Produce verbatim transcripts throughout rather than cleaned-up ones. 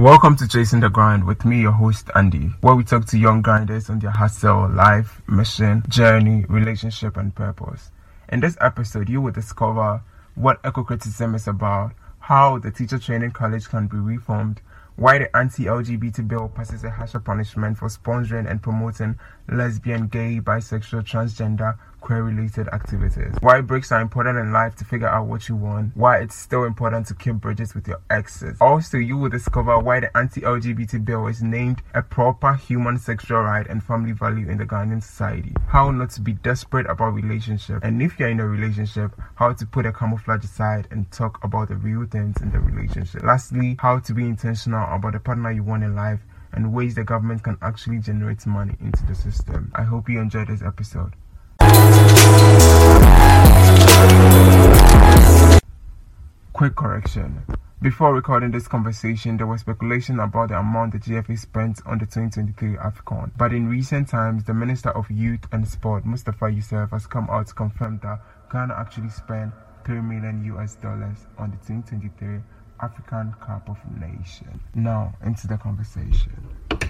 Welcome to Chasing the Grind with me, your host Andy, where we talk to young grinders on their hustle, life, mission, journey, relationship, and purpose. In this episode, you will discover what eco-criticism is about, how the teacher training college can be reformed, why the anti-L G B T bill passes a harsher punishment for sponsoring and promoting lesbian, gay, bisexual, transgender, queer-related activities, why breaks are important in life to figure out what you want, why it's still important to keep bridges with your exes. Also, you will discover why the anti-L G B T bill is named a proper human sexual right and family value in the Ghanaian society, how not to be desperate about relationship, and if you're in a relationship, how to put a camouflage aside and talk about the real things in the relationship. Lastly, how to be intentional about the partner you want in life and ways the government can actually generate money into the system. I hope you enjoyed this episode. Quick correction. Before recording this conversation, there was speculation about the amount the G F A spent on the twenty twenty-three AFCON. But in recent times, the Minister of Youth and Sport, Mustafa Youssef, has come out to confirm that Ghana actually spent three million U S dollars on the twenty twenty-three African Cup of Nations. Now, into the conversation.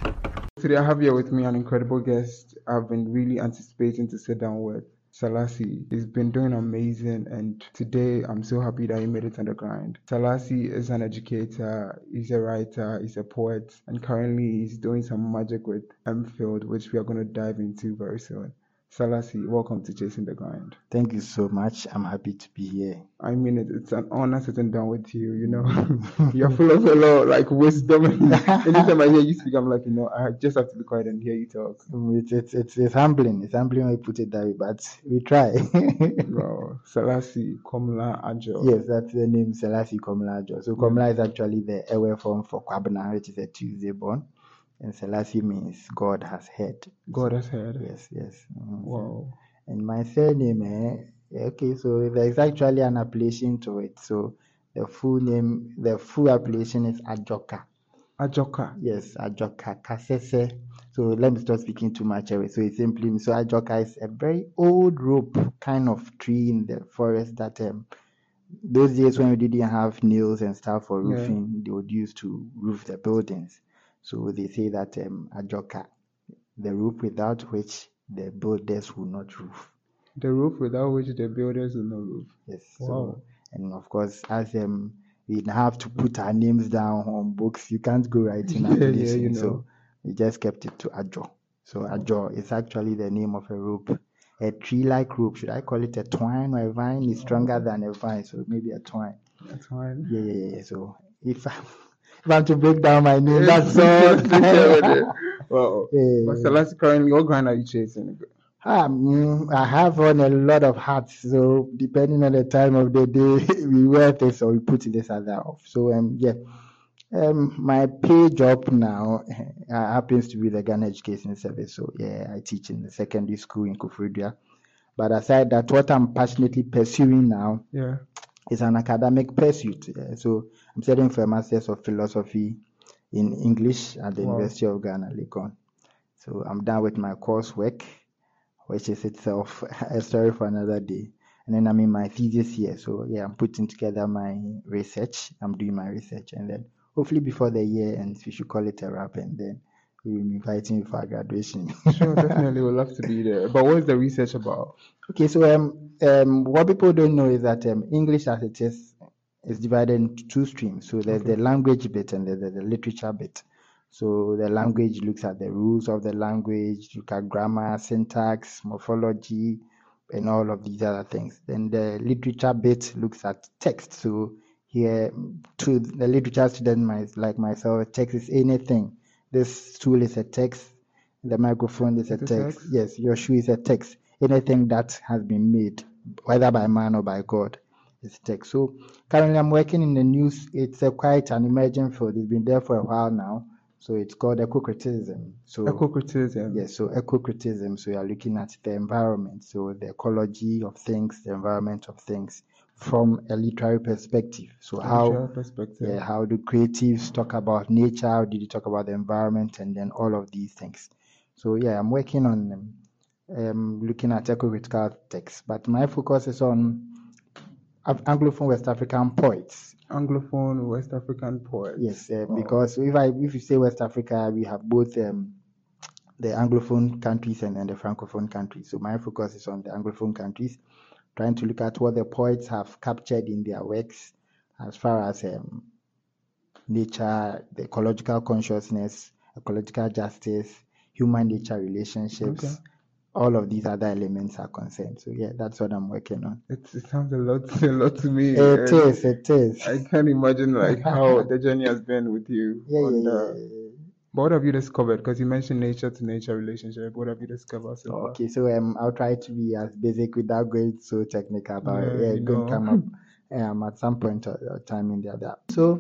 Today I have here with me an incredible guest I've been really anticipating to sit down with. Selassie. He's been doing amazing, and today I'm so happy that he made it on the grind. Selassie is an educator, he's a writer, he's a poet, and currently he's doing some magic with M-Field, which we are going to dive into very soon. Selassie, welcome to Chasing the Grind. Thank you so much. I'm happy to be here. I mean, it, it's an honor sitting down with you, you know. You're full of a lot, like, wisdom. Anytime I hear you speak, I'm like, you know, I just have to be quiet and hear you talk. It's, it's, it's, it's humbling. It's humbling when you put it that way, but we try. Wow. Selassie Komla Ajo. Yes, that's the name, Selassie Komla Ajo. So Komla is actually the Ewe form for Kwabena, which is a Tuesday born. And Selassie means God has heard. God has heard. Yes, yes. Mm, wow. And my surname, eh, okay, so there's actually an appellation to it. So the full name, the full appellation is Ajoka. Ajoka. Yes, Ajoka Kasese. So let me stop speaking too much away. So it simply means, so Ajoka is a very old rope kind of tree in the forest that um those days when we didn't have nails and stuff for roofing, yeah. They would use to roof the buildings. So they say that um, Ajoka, the roof without which the builders will not roof. The roof without which the builders will not roof. Yes. Wow. So, and of course, as um, we have to put our names down on books, you can't go writing yeah, application. Yeah, you know. So we just kept it to Ajo. So Ajo is actually the name of a rope, a tree-like rope. Should I call it a twine or a vine? It's stronger than a vine, so maybe a twine. A twine. Yeah, yeah, yeah. So if I If I want to break down my name, that's all. Well, yeah. But Selassie, currently, what grind are you chasing? Um, I have on a lot of hats, so depending on the time of the day, we wear this or we put this other off. So um, yeah, um, my pay job now uh, happens to be the Ghana Education Service. So yeah, I teach in the secondary school in Koforidua. But aside that, what I'm passionately pursuing now, yeah. It's an academic pursuit. Yeah. So I'm studying for a Master's of Philosophy in English at the wow. University of Ghana, Legon. So I'm done with my coursework, which is itself a story for another day. And then I'm in my thesis year. So yeah, I'm putting together my research. I'm doing my research. And then hopefully before the year ends, we should call it a wrap. And then we will be inviting you for our graduation. Sure, definitely. We'd love to be there. But what is the research about? Okay, so um, um, what people don't know is that um, English as it is is divided into two streams. So there's okay. the language bit and there's the literature bit. So the language looks at the rules of the language, look at grammar, syntax, morphology, and all of these other things. Then the literature bit looks at text. So here, to the literature student like myself, text is anything. This tool is a text. The microphone is a text. text. Yes, your shoe is a text. Anything that has been made, whether by man or by God, is text. So currently I'm working in the news. It's a quite an emerging field. It's been there for a while now. So it's called eco-criticism. So eco-criticism. Yes, so eco-criticism. So you're looking at the environment, so the ecology of things, the environment of things from a literary perspective. So how, perspective. Yeah, how do creatives talk about nature? How did you talk about the environment? And then all of these things. So yeah, I'm working on them. Um, looking at eco-critical texts, but my focus is on Anglophone West African poets. Anglophone West African poets. Yes, uh, Oh. because if I if you say West Africa, we have both um, the Anglophone countries and then the Francophone countries. So my focus is on the Anglophone countries, trying to look at what the poets have captured in their works as far as um, nature, the ecological consciousness, ecological justice, human nature relationships. Okay. All of these other elements are concerned. So yeah, that's what I'm working on. It, it sounds a lot, a lot to me. It and is, it is. I can't imagine like how the journey has been with you. Yeah, on yeah, the, yeah. But what have you discovered? Because you mentioned nature to nature relationship. What have you discovered so far? Okay, so um, I'll try to be as basic without going so technical, but Yeah, yeah, you going to know. come up um, at some point of of time in the other. So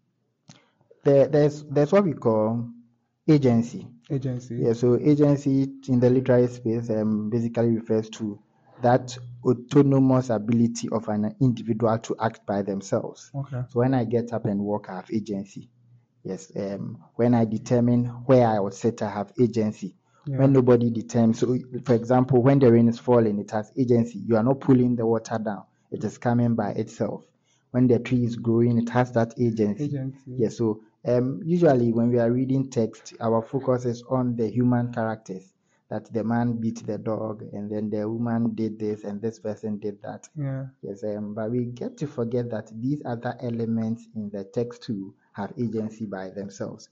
there, there's there's what we call agency. Agency. Yeah, so agency in the literary space um, basically refers to that autonomous ability of an individual to act by themselves. Okay. So when I get up and walk, I have agency. Yes. Um, when I determine where I will sit, I have agency. Yeah. When nobody determines, so for example, when the rain is falling, it has agency. You are not pulling the water down; it is coming by itself. When the tree is growing, it has that agency. Agency. Yes. So um, usually when we are reading text, our focus is on the human characters. That the man beat the dog, and then the woman did this, and this person did that. Yeah. Yes, um, but we get to forget that these other elements in the text too have agency by themselves.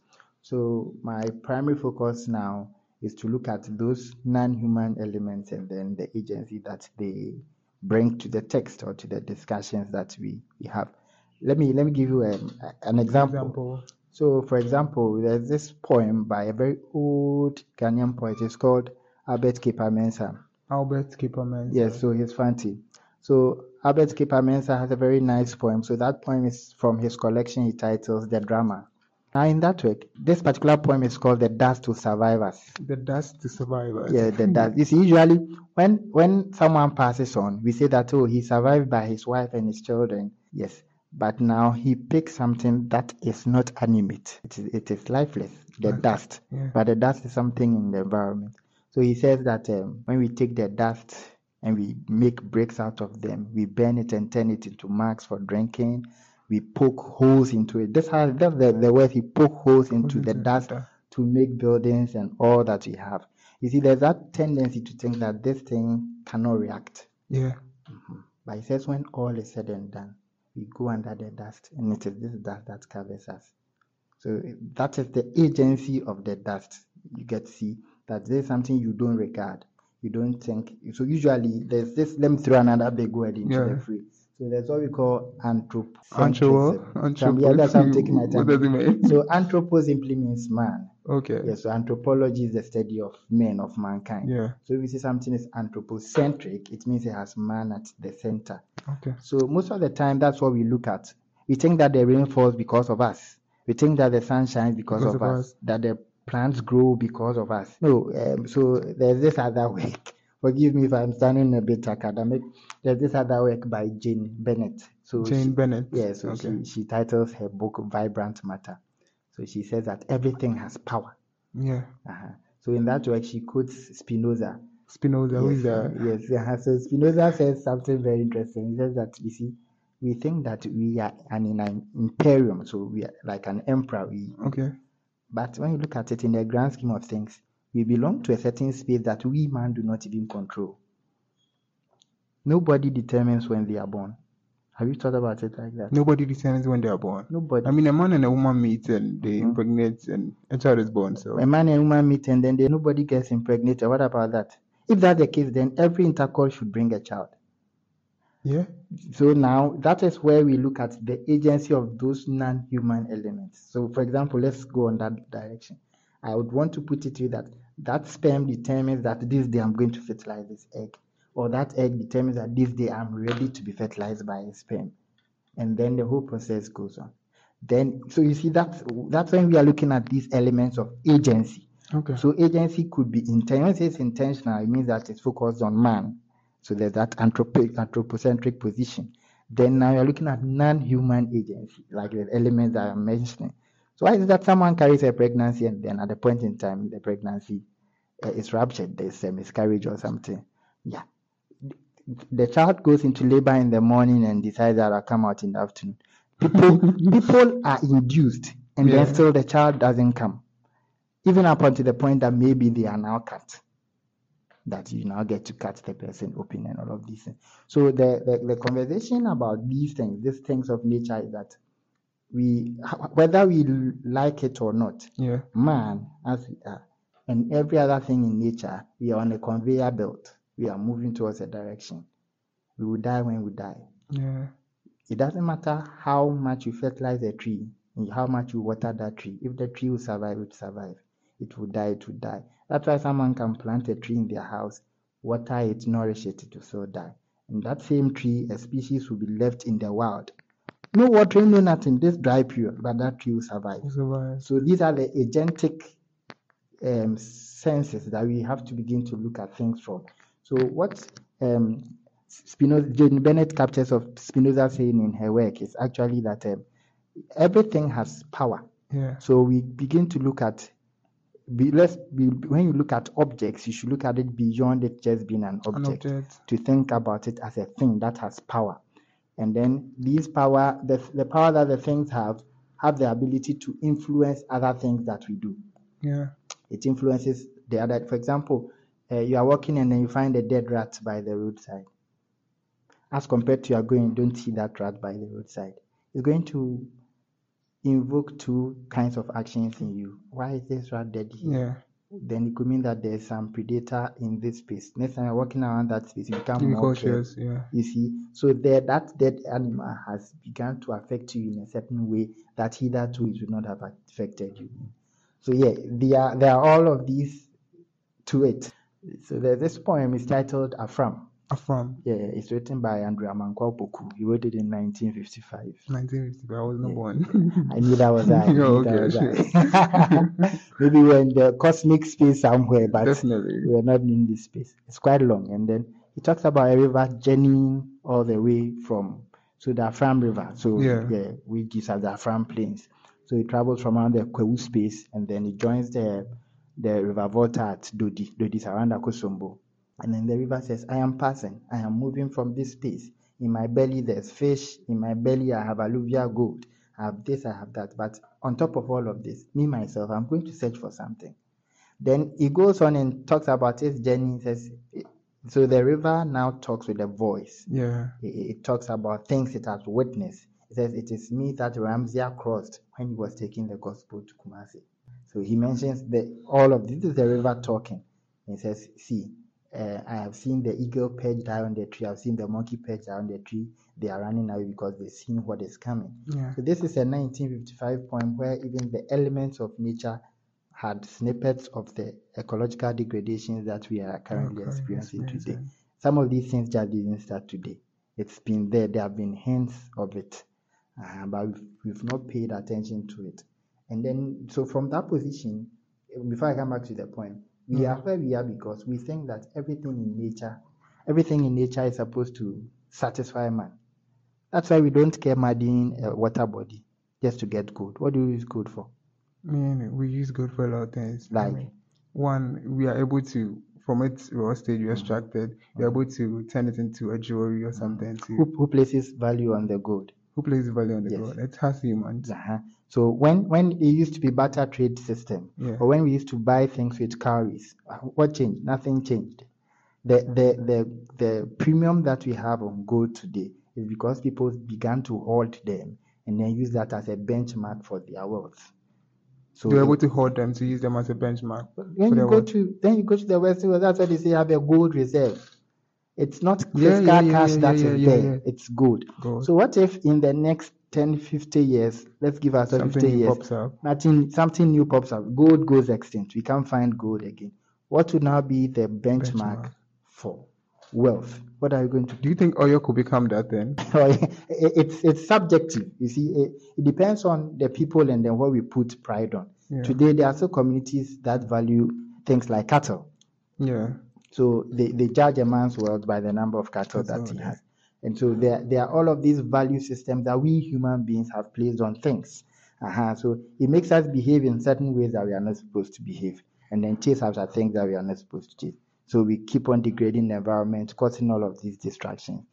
So my primary focus now is to look at those non-human elements and then the agency that they bring to the text or to the discussions that we, we have. Let me let me give you a, an example. Example. So, for example, there's this poem by a very old Ghanaian poet. It's called Albert Kipper-Mensah. Albert Kipper-Mensah. Yes, so he's Fanti. So Albert Kipper-Mensah has a very nice poem. So that poem is from his collection he titles The Drama. Now in that work, this particular poem is called The Dust to Survivors. The Dust to Survivors. Yeah, the dust. You see, usually when when someone passes on, we say that, oh, he survived by his wife and his children. Yes. But now he picks something that is not animate. It is, it is lifeless, the Okay. dust. Yeah. But the dust is something in the environment. So he says that um, when we take the dust and we make bricks out of them, we burn it and turn it into mugs for drinking. We poke holes into it. That's how that's the, the word he poke holes into the into dust the- to make buildings and all that we have. You see, there's that tendency to think that this thing cannot react. Yeah. But he says when all is said and done, we go under the dust, and it is this dust that covers us. So that is the agency of the dust. You get to see that there's something you don't regard. You don't think. So usually there's this, let me throw another big word into Yeah. the free. So there's what we call Anthropo. anthropocentrism. So I'm- yeah, that's why I'm taking my time. What does it mean? So anthropo simply means man. Okay. Yeah, so anthropology is the study of men, of mankind. Yeah. So if we say something is anthropocentric, it means it has man at the center. Okay. So most of the time, that's what we look at. We think that the rain falls because of us. We think that the sun shines because, Because of, of us. us. That the plants grow because of us. No, um, so there's this other work. Forgive me if I'm sounding a bit academic. There's this other work by Jane Bennett. So Jane she, Bennett. Yeah, so Okay. she, she titles her book Vibrant Matter. So she says that everything has power. Yeah. Uh-huh. So in that work, she quotes Spinoza. Spinoza. Who is Yes, that? uh, yes. uh, So Spinoza says something very interesting. He says that, you see, we think that we are an, in an imperium, so we are like an emperor. We, Okay. but when you look at it in the grand scheme of things, we belong to a certain space that we man do not even control. Nobody determines when they are born. Have you thought about it like that? Nobody determines when they are born. Nobody. I mean, a man and a woman meet and they Mhm. impregnate and a child is born. So A man and woman meet and then they, nobody gets impregnated. What about that? If that's the case, then every intercourse should bring a child. yeah. So now that is where we look at the agency of those non-human elements. So for example, let's go on that direction. I would want to put it to you that that sperm determines that this day I'm going to fertilize this egg, or that egg determines that this day I'm ready to be fertilized by a sperm. And then the whole process goes on. Then, so you see, that's, that's when we are looking at these elements of agency. Okay. So agency could be intentional. When it's intentional, it means that it's focused on man. So there's that anthropic, anthropocentric position. Then now you're looking at non-human agency, like the elements that I'm mentioning. So why is it that someone carries a pregnancy and then at the point in time the pregnancy uh, is ruptured, there's a miscarriage or something? Yeah. The child goes into labor in the morning and decides that I'll come out in the afternoon. People, people are induced, and Yeah. then still the child doesn't come. Even up until the point that maybe they are now cut. That you now get to cut the person open and all of these things. So the, the, the conversation about these things, these things of nature, is that we, whether we like it or not, Yeah. man, as we are, and every other thing in nature, we are on a conveyor belt. We are moving towards a direction. We will die when we die. Yeah. It doesn't matter how much you fertilize a tree and how much you water that tree. If the tree will survive, it will survive. It will die, it will die. That's why someone can plant a tree in their house, water it, nourish it, it will still die. And that same tree, a species will be left in the wild. No watering, no nothing, this dry period, but that tree will survive. Survive. So these are the agentic um, senses that we have to begin to look at things from. So what um, Spinoza, Jane Bennett captures of Spinoza saying in her work is actually that um, everything has power. Yeah. So we begin to look at, be, let's be, when you look at objects, you should look at it beyond it just being an object, An object. to think about it as a thing that has power. And then these power, the, the power that the things have, have the ability to influence other things that we do. Yeah. It influences the other. For example, uh, you are walking and then you find a dead rat by the roadside. As compared to you are going, don't see that rat by the roadside. It's going to invoke two kinds of actions in you. Why is this rat dead here? Yeah. Then it could mean that there's some predator in this space. Next time you're walking around that space, you become You be more careful. cautious. Yeah. You see, so there, that dead animal has begun to affect you in a certain way that hitherto it would not have affected you. So yeah, there are, there are all of these to it. So there's this poem is titled Afram. Afram. Yeah, it's written by Andrew Amankwa Opoku. He wrote it in nineteen fifty-five. nineteen fifty, I was not Yeah. born. I knew that was I. Oh, Knew that okay, was I. Maybe we're in the cosmic space somewhere, but Definitely. we're not in this space. It's quite long. And then he talks about a river journeying all the way from so the Afram River. So Yeah. yeah, we just have the Afram Plains. So it travels from around the Kwewu space and then it joins the the River Volta at Dodi, Dodi around Akosombo. And then the river says, I am passing, I am moving from this space. In my belly there's fish, in my belly I have alluvial gold, I have this, I have that. But on top of all of this, me myself, I'm going to search for something. Then he goes on and talks about his journey. He says, so the river now talks with a voice. Yeah. It, it talks about things it has witnessed. It says, it is me that Ramsey crossed when he was taking the gospel to Kumasi. So he mentions the, all of this, this is the river talking. He says, see, uh, I have seen the eagle perched high on the tree. I've seen the monkey perched high on the tree. They are running away because they've seen what is coming. Yeah. So this is a nineteen fifty-five poem where even the elements of nature had snippets of the ecological degradations that we are currently Okay, experiencing today. experiencing. Some of these things just didn't start today. It's been there. There have been hints of it, uh, but we've, we've not paid attention to it. And then, so from that position, before I come back to the point, we Mm. are where we are because we think that everything in nature, everything in nature is supposed to satisfy man. That's why we don't care muddying a water body just to get gold. What do you use gold for? I mean, we use gold for a lot of things. I Like, mean, one, we are able to, from its raw stage we extracted, we're able to turn it into a jewelry or something. To who, who places value on the gold? who places value on the Yes. gold? It has humans. Uh-huh. So when when it used to be barter trade system, Yeah. or when we used to buy things with cowries, what changed? Nothing changed. The the the the premium that we have on gold today is because people began to hold them and then use that as a benchmark for their wealth. So They're it- able to hold them to use them as a benchmark. when for you their go wealth. to then you go to the Western world, that's why they say have a gold reserve. It's not Yeah, physical yeah, yeah, cash yeah, that is yeah, yeah, there. yeah. It's gold. Gold. So what if in the next ten, fifty years, let's give ourselves Something fifty new years, pops up. nothing, something new pops up. Gold goes extinct. We can't find gold again. What would now be the benchmark, Benchmark. for wealth? What are you going to Do do? you think oil could become that then? it's it's subjective. You see, it, it depends on the people and then what we put pride on. Yeah. Today, there are still communities that value things like cattle. Yeah. So they, they judge a man's wealth by the number of cattle Cattle, that he yeah. has. And so there, there are all of these value systems that we human beings have placed on things. Uh-huh. So it makes us behave in certain ways that we are not supposed to behave, and then chase after things that we are not supposed to chase. So we keep on degrading the environment, causing all of these distractions.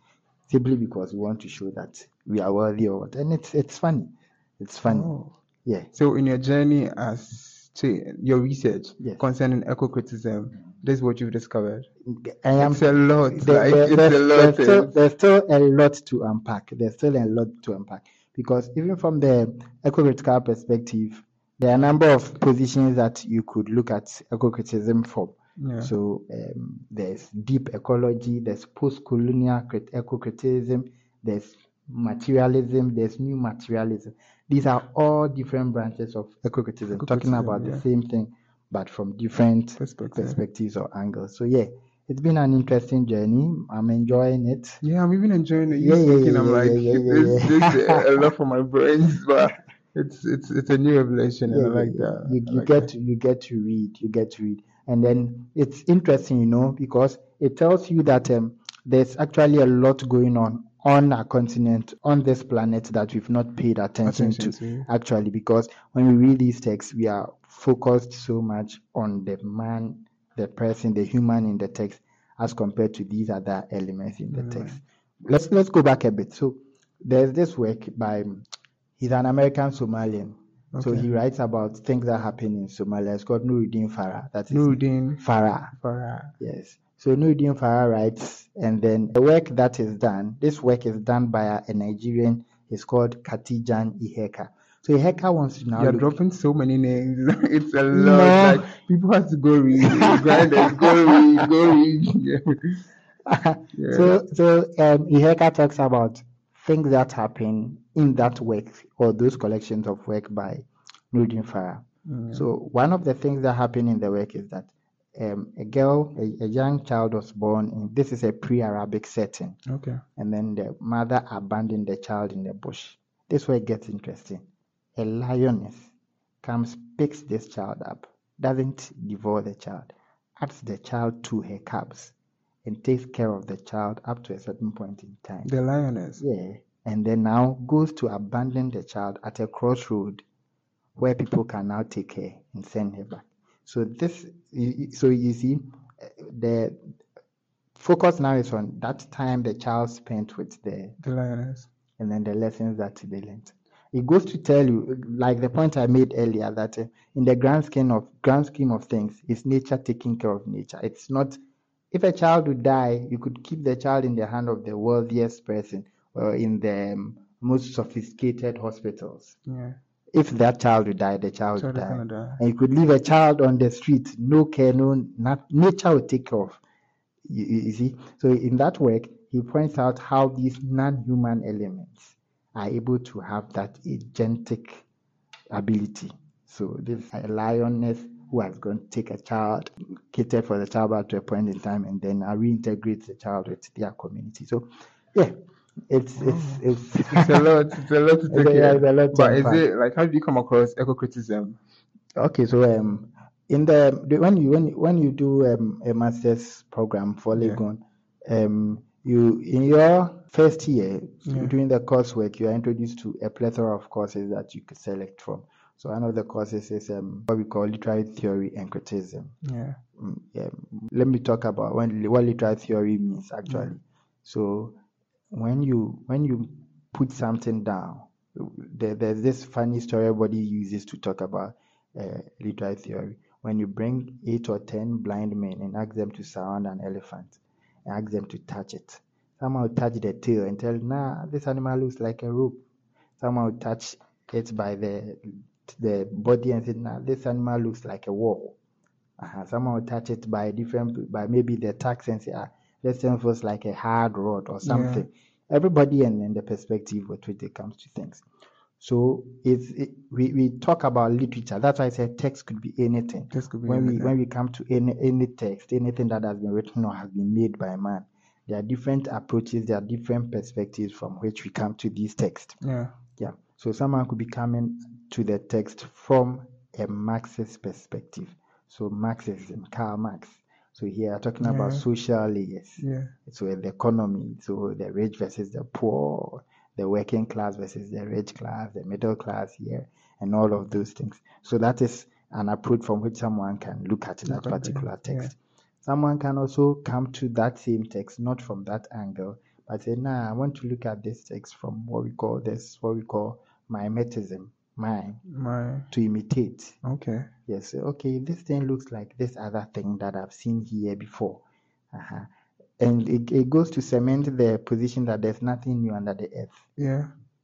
simply because we want to show that we are worthy or what. And it's it's funny. It's funny. Oh. Yeah. So in your journey as to your research Yes. concerning eco-criticism, this is what you've discovered. I am, It's a lot. there- like there- it's there's, a lot. there's still, eh? there's still a lot to unpack. There's still a lot to unpack because even from the eco-critical perspective, there are a number of positions that you could look at eco-criticism from. Yeah. So um, there's deep ecology, there's post-colonial crit- eco-criticism, there's materialism, there's new materialism. These are all different branches of eco-criticism, talking Eco-criticism, about yeah. the same thing, but from different Perspective. perspectives or angles. So yeah, it's been an interesting journey. I'm enjoying it. Yeah, I'm even enjoying it. You Yeah, yeah, speaking, yeah, I'm yeah, like, yeah, yeah, yeah, this, yeah. this uh, a lot for my brains, but it's it's it's a new revelation, and Yeah, I yeah, like yeah. that. You I you like get that. to you get to read, you get to read, and then it's interesting, you know, because it tells you that um, there's actually a lot going on on our continent, on this planet that we've not paid attention, Attention to, to. actually, because when we read these texts, we are focused so much on the man, the person, the human in the text, as compared to these other elements in the Mm. text. Let's let's go back a bit. So there's this work by he's an American Somalian. So Okay. he writes about things that happen in Somalia. It's called Nuruddin Farah. That is Nuruddin Farah. Farah. Yes. So Nuruddin Farah writes, and then the work that is done, this work is done by a, a Nigerian. It's called Katijan Iheka. So Iheka wants to now You're look. dropping so many names. It's a lot. No. Like people have to go read. Grinders, go read, go read. Yeah. Yeah. So so um, Iheka talks about things that happen in that work or those collections of work by Nuruddin Farah. Mm. So one of the things that happen in the work is that um, a girl, a, a young child was born in, this is a pre-Arabic setting, Okay. and then the mother abandoned the child in the bush. This way it gets interesting. A lioness comes, picks this child up, doesn't devour the child, adds the child to her cubs, and takes care of the child up to a certain point in time. The lioness. Yeah, and then now goes to abandon the child at a crossroad where people can now take her and send her back. So this, so you see, the focus now is on that time the child spent with the The lioness. and then the lessons that they learned. It goes to tell you, like the point I made earlier, that uh, in the grand scheme of grand scheme of things, it's nature taking care of nature. It's not. If a child would die, you could keep the child in the hand of the wealthiest person or in the um, most sophisticated hospitals. Yeah. If that child would die, the child would Child is die. gonna die. And you could leave a child on the street, no care, no not, nature will take care of. You, you you see, so in that work, he points out how these non-human elements are able to have that agentic ability. So this a lioness who has gone to take a child, cater for the child up to a point in time, and then uh, reintegrate the child with their community. So, yeah, it's it's it's, It's a lot. It's a lot to It's take a- care. it's a lot to But is unpack. it like how do you come across eco-criticism? Okay, so um, in the, the when you when you- when you do um, a master's program for Yeah. Legon, um, you in your first year Yeah. doing the coursework, you are introduced to a plethora of courses that you could select from. So one of the courses is um, what we call literary theory and criticism. Yeah. Mm, yeah. Let me talk about when, what literary theory means actually. So when you when you put something down, there, there's this funny story everybody uses to talk about uh, literary theory. When you bring eight or ten blind men and ask them to surround an elephant and ask them to touch it, someone will touch the tail and tell, nah, this animal looks like a rope. Someone will touch it by the the body and say, nah, this animal looks like a wall. Uh-huh. Someone will touch it by different, by maybe the tax and say, ah, this thing feels like a hard rod or something. Everybody and, and the perspective with which it comes to things. So it's it, we, we talk about literature. That's why I said text could be anything. This could be When we anything. when we come to any any text, anything that has been written or has been made by man, there are different approaches, there are different perspectives from which we come to these texts. Yeah. Yeah. So someone could be coming to the text from a Marxist perspective. So Marxism, Karl Marx. So here I'm talking about Yeah. social layers. Yeah. So the economy, so the rich versus the poor, the working class versus the rich class, the middle class here, and all of those things. So that is an approach from which someone can look at that Look at it, particular yeah. text. Someone can also come to that same text, not from that angle, I say, nah, I want to look at this text from what we call this, what we call mimetism, mime, My to imitate. okay. Yes, okay, this thing looks like this other thing that I've seen here before. Uh-huh. And it, it goes to cement the position that there's nothing new under the earth. Yeah.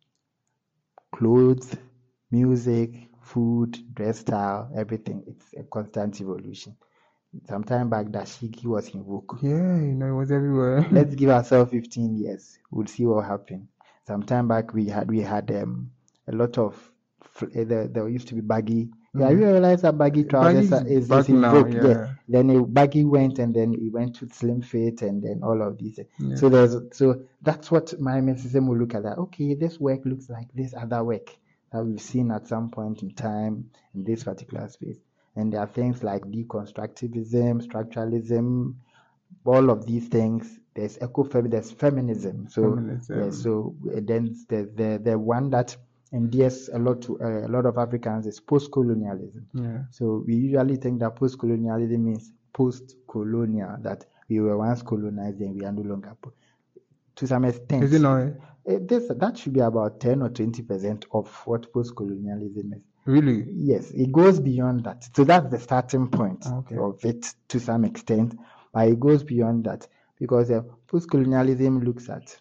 Clothes, music, food, dress style, everything. It's a constant evolution. Sometime back, dashiki was in vogue. Yeah, you know, it was everywhere. Let's give ourselves fifteen years. We'll see what happened. Sometime back, we had we had um, a lot of fl- uh, there, there used to be baggy. Yeah, Mhm. you realize that baggy trousers Baggy's are- is, back is in now, vogue. yeah. Then a baggy went, and then it went to slim fit, and then all of these. Yeah. So there's so that's what my system will look at. That okay, this work looks like this other work that we've seen at some point in time in this particular space. And there are things like deconstructivism, structuralism, all of these things. There's ecofeminism, there's feminism. So Feminism. yeah, so uh, then the the the one that endears a lot to uh, a lot of Africans is post-colonialism. Yeah. So we usually think that post-colonialism means post-colonial, that we were once colonized and we are no longer. Po- to some extent, Is it not? uh, this that should be about ten or twenty percent of what post-colonialism is. Really? Yes, it goes beyond that. So that's the starting point Okay. of it to some extent, but it goes beyond that because uh, post-colonialism looks at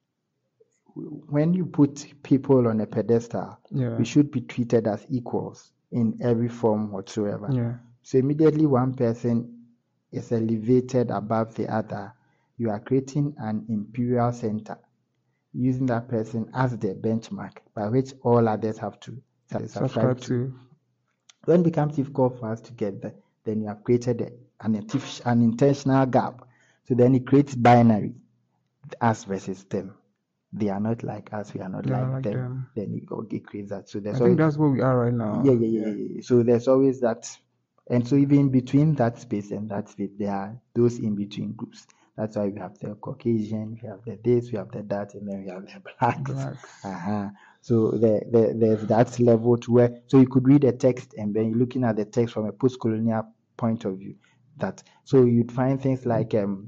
when you put people on a pedestal, Yeah. we should be treated as equals in every form whatsoever. Yeah. So immediately one person is elevated above the other, you are creating an imperial center, using that person as the benchmark by which all others have to subscribe Subscribe to. to. When it becomes difficult for us to get there, then you have created a- an, artific- an intentional gap. So then it creates binary, us versus them. They are not like us, we are not They are like, like them. them. Then it, it creates that. So I there's think always, that's where we are right now. yeah, yeah, yeah, yeah, yeah. So there's always that. And so even between that space and that space, there are those in between groups. That's why we have the Caucasian, we have the this, we have the that, and then we have the blacks. Blacks. Uh-huh. So the, the, there's that level to where, so you could read a text and then you're looking at the text from a post-colonial point of view. That so you'd find things like um,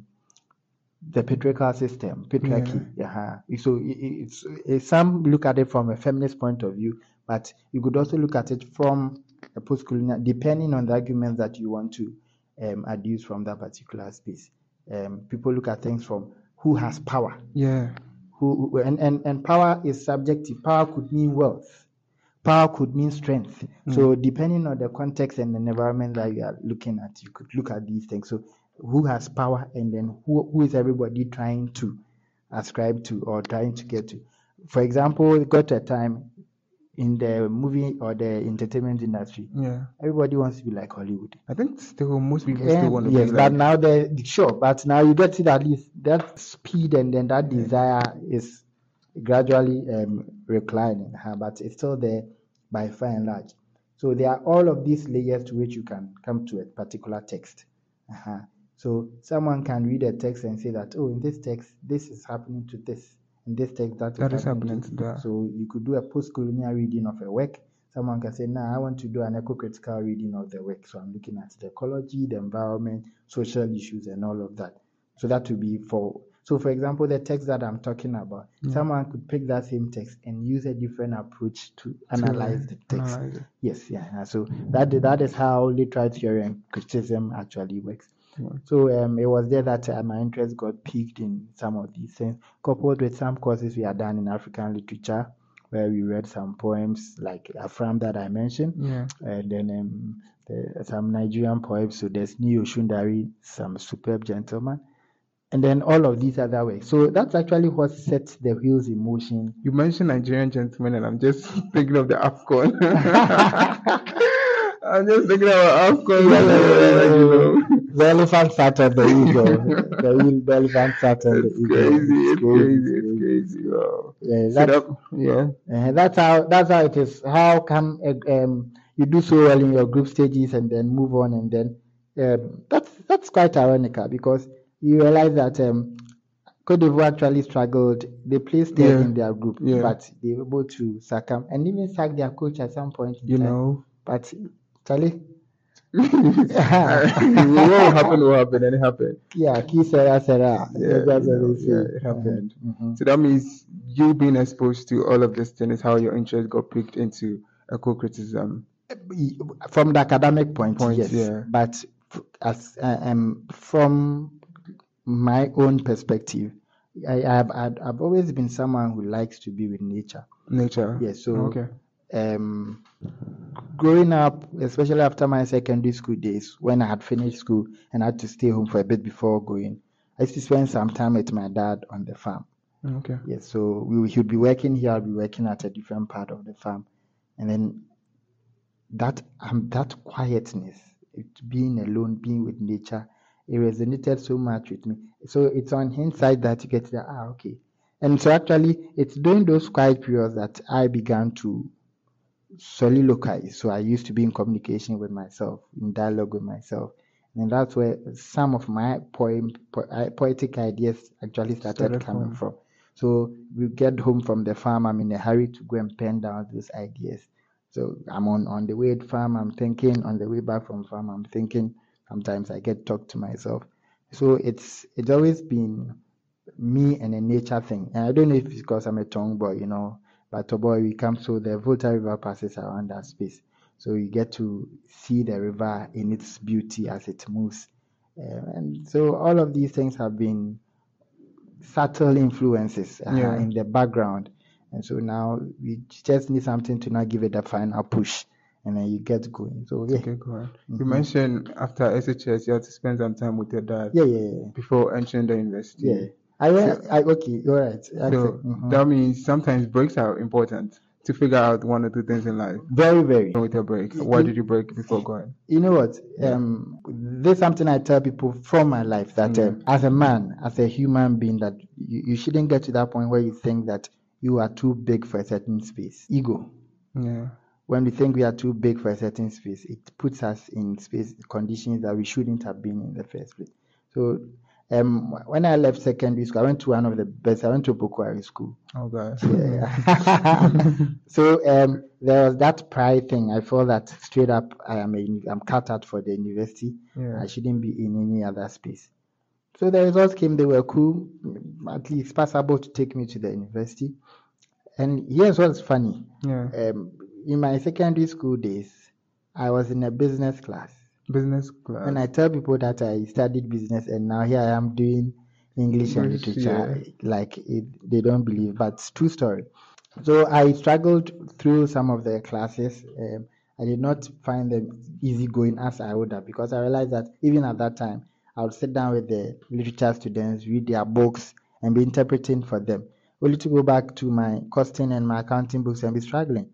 the patriarchal system, patriarchy. Uh-huh. So it- it's, it's some look at it from a feminist point of view, but you could also look at it from a post-colonial, depending on the arguments that you want to um, adduce from that particular space. Um, people look at things from who has power. Yeah. Who, who and, and, and power is subjective. Power could mean wealth. Power could mean strength. So depending on the context and the environment that you are looking at, you could look at these things. So who has power, and then who, who is everybody trying to ascribe to or trying to get to? For example, it got a time in the movie or the entertainment industry, Yeah. everybody wants to be like Hollywood. I think still most people Yeah, still want to yes, be but like. now the sure, but now you get to that at least that speed and then that desire is gradually um, reclining, huh, but it's still there by far and large. So there are all of these layers to which you can come to a particular text. Uh-huh. So someone can read a text and say that, oh, in this text, this is happening to this. In this text, that, That is is happening, happening to to that. So you could do a post-colonial reading of a work. Someone can say, nah, I want to do an eco-critical reading of the work. So I'm looking at the ecology, the environment, social issues, and all of that. So that would be for, so for example, the text that I'm talking about, Yeah. someone could pick that same text and use a different approach to analyze the text. Analyze it. Yes, yeah. So that that is how literary theory and criticism actually works. Yeah. So um, it was there that uh, my interest got piqued in some of these things, coupled with some courses we had done in African literature, where we read some poems like Afram that I mentioned, Yeah. and then um, the, some Nigerian poems. So there's Neo Shundari, some superb gentleman, and then all of these other works. So that's actually what sets the wheels in motion. You mentioned Nigerian gentlemen, and I'm just thinking of the AFCON. I'm just thinking about AFCON. Yeah, yeah, yeah, like, you know. The elephant sat on the eagle. The, the elephant sat on the It's eagle. crazy. It's crazy. It's crazy. crazy. Wow. Yeah, So that's, that, yeah. uh, that's how that's how it is. How come uh, um, you do so well in your group stages and then move on, and then um, that's that's quite ironical because you realize that um, Cote d'Ivoire actually struggled. They placed third Yeah. in their group, Yeah. but they were able to succumb and even sack their coach at some point in You time. know. But Charlie, What will happen will happen, and it happened. Yeah, key Sarah Sarah. Yeah, That's you what know, they say. yeah, it happened. Mhm. So that means you being exposed to all of this thing is how your interest got picked into eco-criticism. From the academic point, Point, yes. yeah. But f- as uh, um, from my own perspective, I have I've, I've always been someone who likes to be with nature. Nature. Yes. So Okay. um, growing up, especially after my secondary school days, when I had finished school and I had to stay home for a bit before going, I used to spend some time with my dad on the farm. Okay. Yes. So we he would be working here, I'd be working at a different part of the farm, and then that um, that quietness, it, being alone, being with nature, it resonated so much with me. So it's on hindsight that you get that, ah, okay. And so actually, it's during those quiet periods that I began to soliloquize. So I used to be in communication with myself, in dialogue with myself. And that's where some of my poem, po- uh, poetic ideas actually started, Started coming from. from. So we get home from the farm, I'm in a hurry to go and pen down those ideas. So I'm on, on the way to farm, I'm thinking, on the way back from farm, I'm thinking. Sometimes I get talk to myself. So it's it's always been me and a nature thing. And I don't know if it's because I'm a tongue boy, you know, but a boy we come, so the Volta River passes around that space. So you get to see the river in its beauty as it moves. Uh, and so all of these things have been subtle influences uh, Yeah. in the background. And so now we just need something to now give it a final push. And then you get going. So yeah. Okay, go on. You Mhm. mentioned after S H S you had to spend some time with your dad Yeah, yeah, yeah. before entering the university. Yeah. I went, I, okay, you're right. So Mhm. that means sometimes breaks are important to figure out one or two things in life. Very, very. With your break, Y- why you- did you break before going? You know what? Yeah. Um, there's something I tell people from my life that Yeah. um, as a man, as a human being, that you, you shouldn't get to that point where you think that you are too big for a certain space. Ego. Yeah. When we think we are too big for a certain space, it puts us in space conditions that we shouldn't have been in the first place. So um, when I left secondary school, I went to one of the best. I went to Bokwari school. Oh God. Yeah. So um, there was that pride thing. I felt that straight up, I am a, I'm cut out for the university. Yeah. I shouldn't be in any other space. So the results came. They were cool, at least passable to take me to the university. And here's what's funny. Yeah. Um, in my secondary school days, I was in a business class. Business class. When I tell people that I studied business and now here I am doing English and English, literature, like it, they don't believe, but it's true story. So I struggled through some of the classes. Um, I did not find them easy going as I would have, because I realized that even at that time, I would sit down with the literature students, read their books, and be interpreting for them. Only to go back to my costing and my accounting books and be struggling.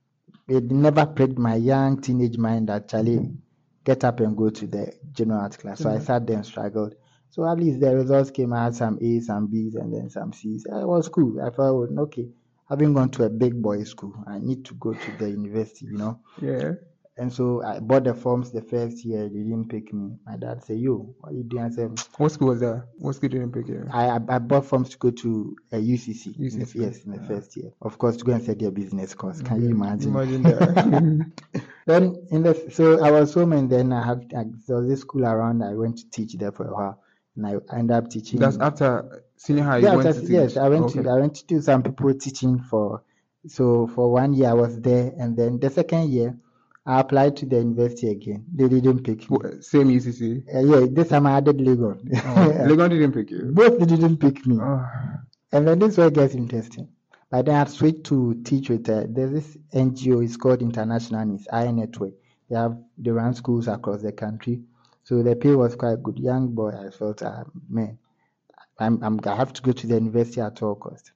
It never pricked my young teenage mind that, Charlie, get up and go to the general art class. So I sat there and struggled. So at least the results came. I had some A's, some B's, and then some C's. It was cool. I thought, okay, having gone to a big boys' school, I need to go to the university, you know. Yeah. And so I bought the forms the first year. They didn't pick me. My dad said, "Yo, what are you doing?" I said, What school was that? What school didn't pick you? I, I I bought forms to go to a U C C. U C C. In the, yes, in the first year. Of course, to go and study a business course. Can you imagine? Imagine that. Then in the so I was home, and then I had I, there was this school around. I went to teach there for a while, and I ended up teaching. That's after senior high. Yeah, You went after- to teach. yes, I went Okay. to I went to do some people teaching for. So for one year I was there, and then the second year I applied to the university again. They didn't pick me. Well, Same U C C. Uh, yeah, this time I added Legon. Oh, Legon didn't pick you. Both they didn't pick me. Oh. And then this way gets interesting. But then I switched to teach with uh, there's this N G O. It's called International Needs, I Network. They have they run schools across the country, so the pay was quite good. Young boy, I felt, uh, man, I'm, I'm I have to go to the university at all cost.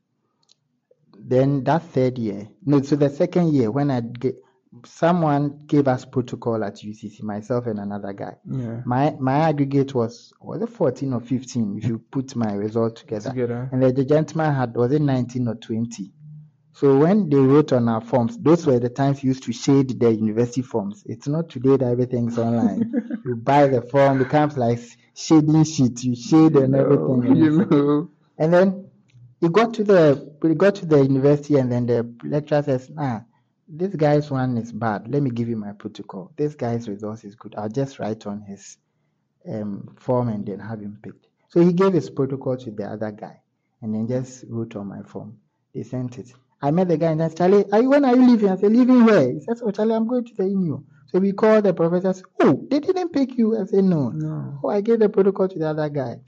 Then that third year, no, so the second year when I get, someone gave us protocol at U C C, myself and another guy. Yeah. My my aggregate was was it fourteen or fifteen if you put my result together. Together. And the, the gentleman had was it nineteen or twenty. So when they wrote on our forms, those were the times used to shade the university forms. It's not today that everything's online. You buy the form, it becomes like shading sheet. You shade and everything. And You know. and then it got to the we got to the university, and then the lecturer says, "Ah, this guy's one is bad. Let me give you my protocol. This guy's results is good. I'll just write on his um, form and then have him picked. So he gave his protocol to the other guy and then just wrote on my form. They sent it. I met the guy and I said, Charlie, are you, when are you leaving? I said, leaving where? He said, oh, Charlie, I'm going to the email. So we called the professor. Said, oh, they didn't pick you. I said, no. No. Oh, I gave the protocol to the other guy.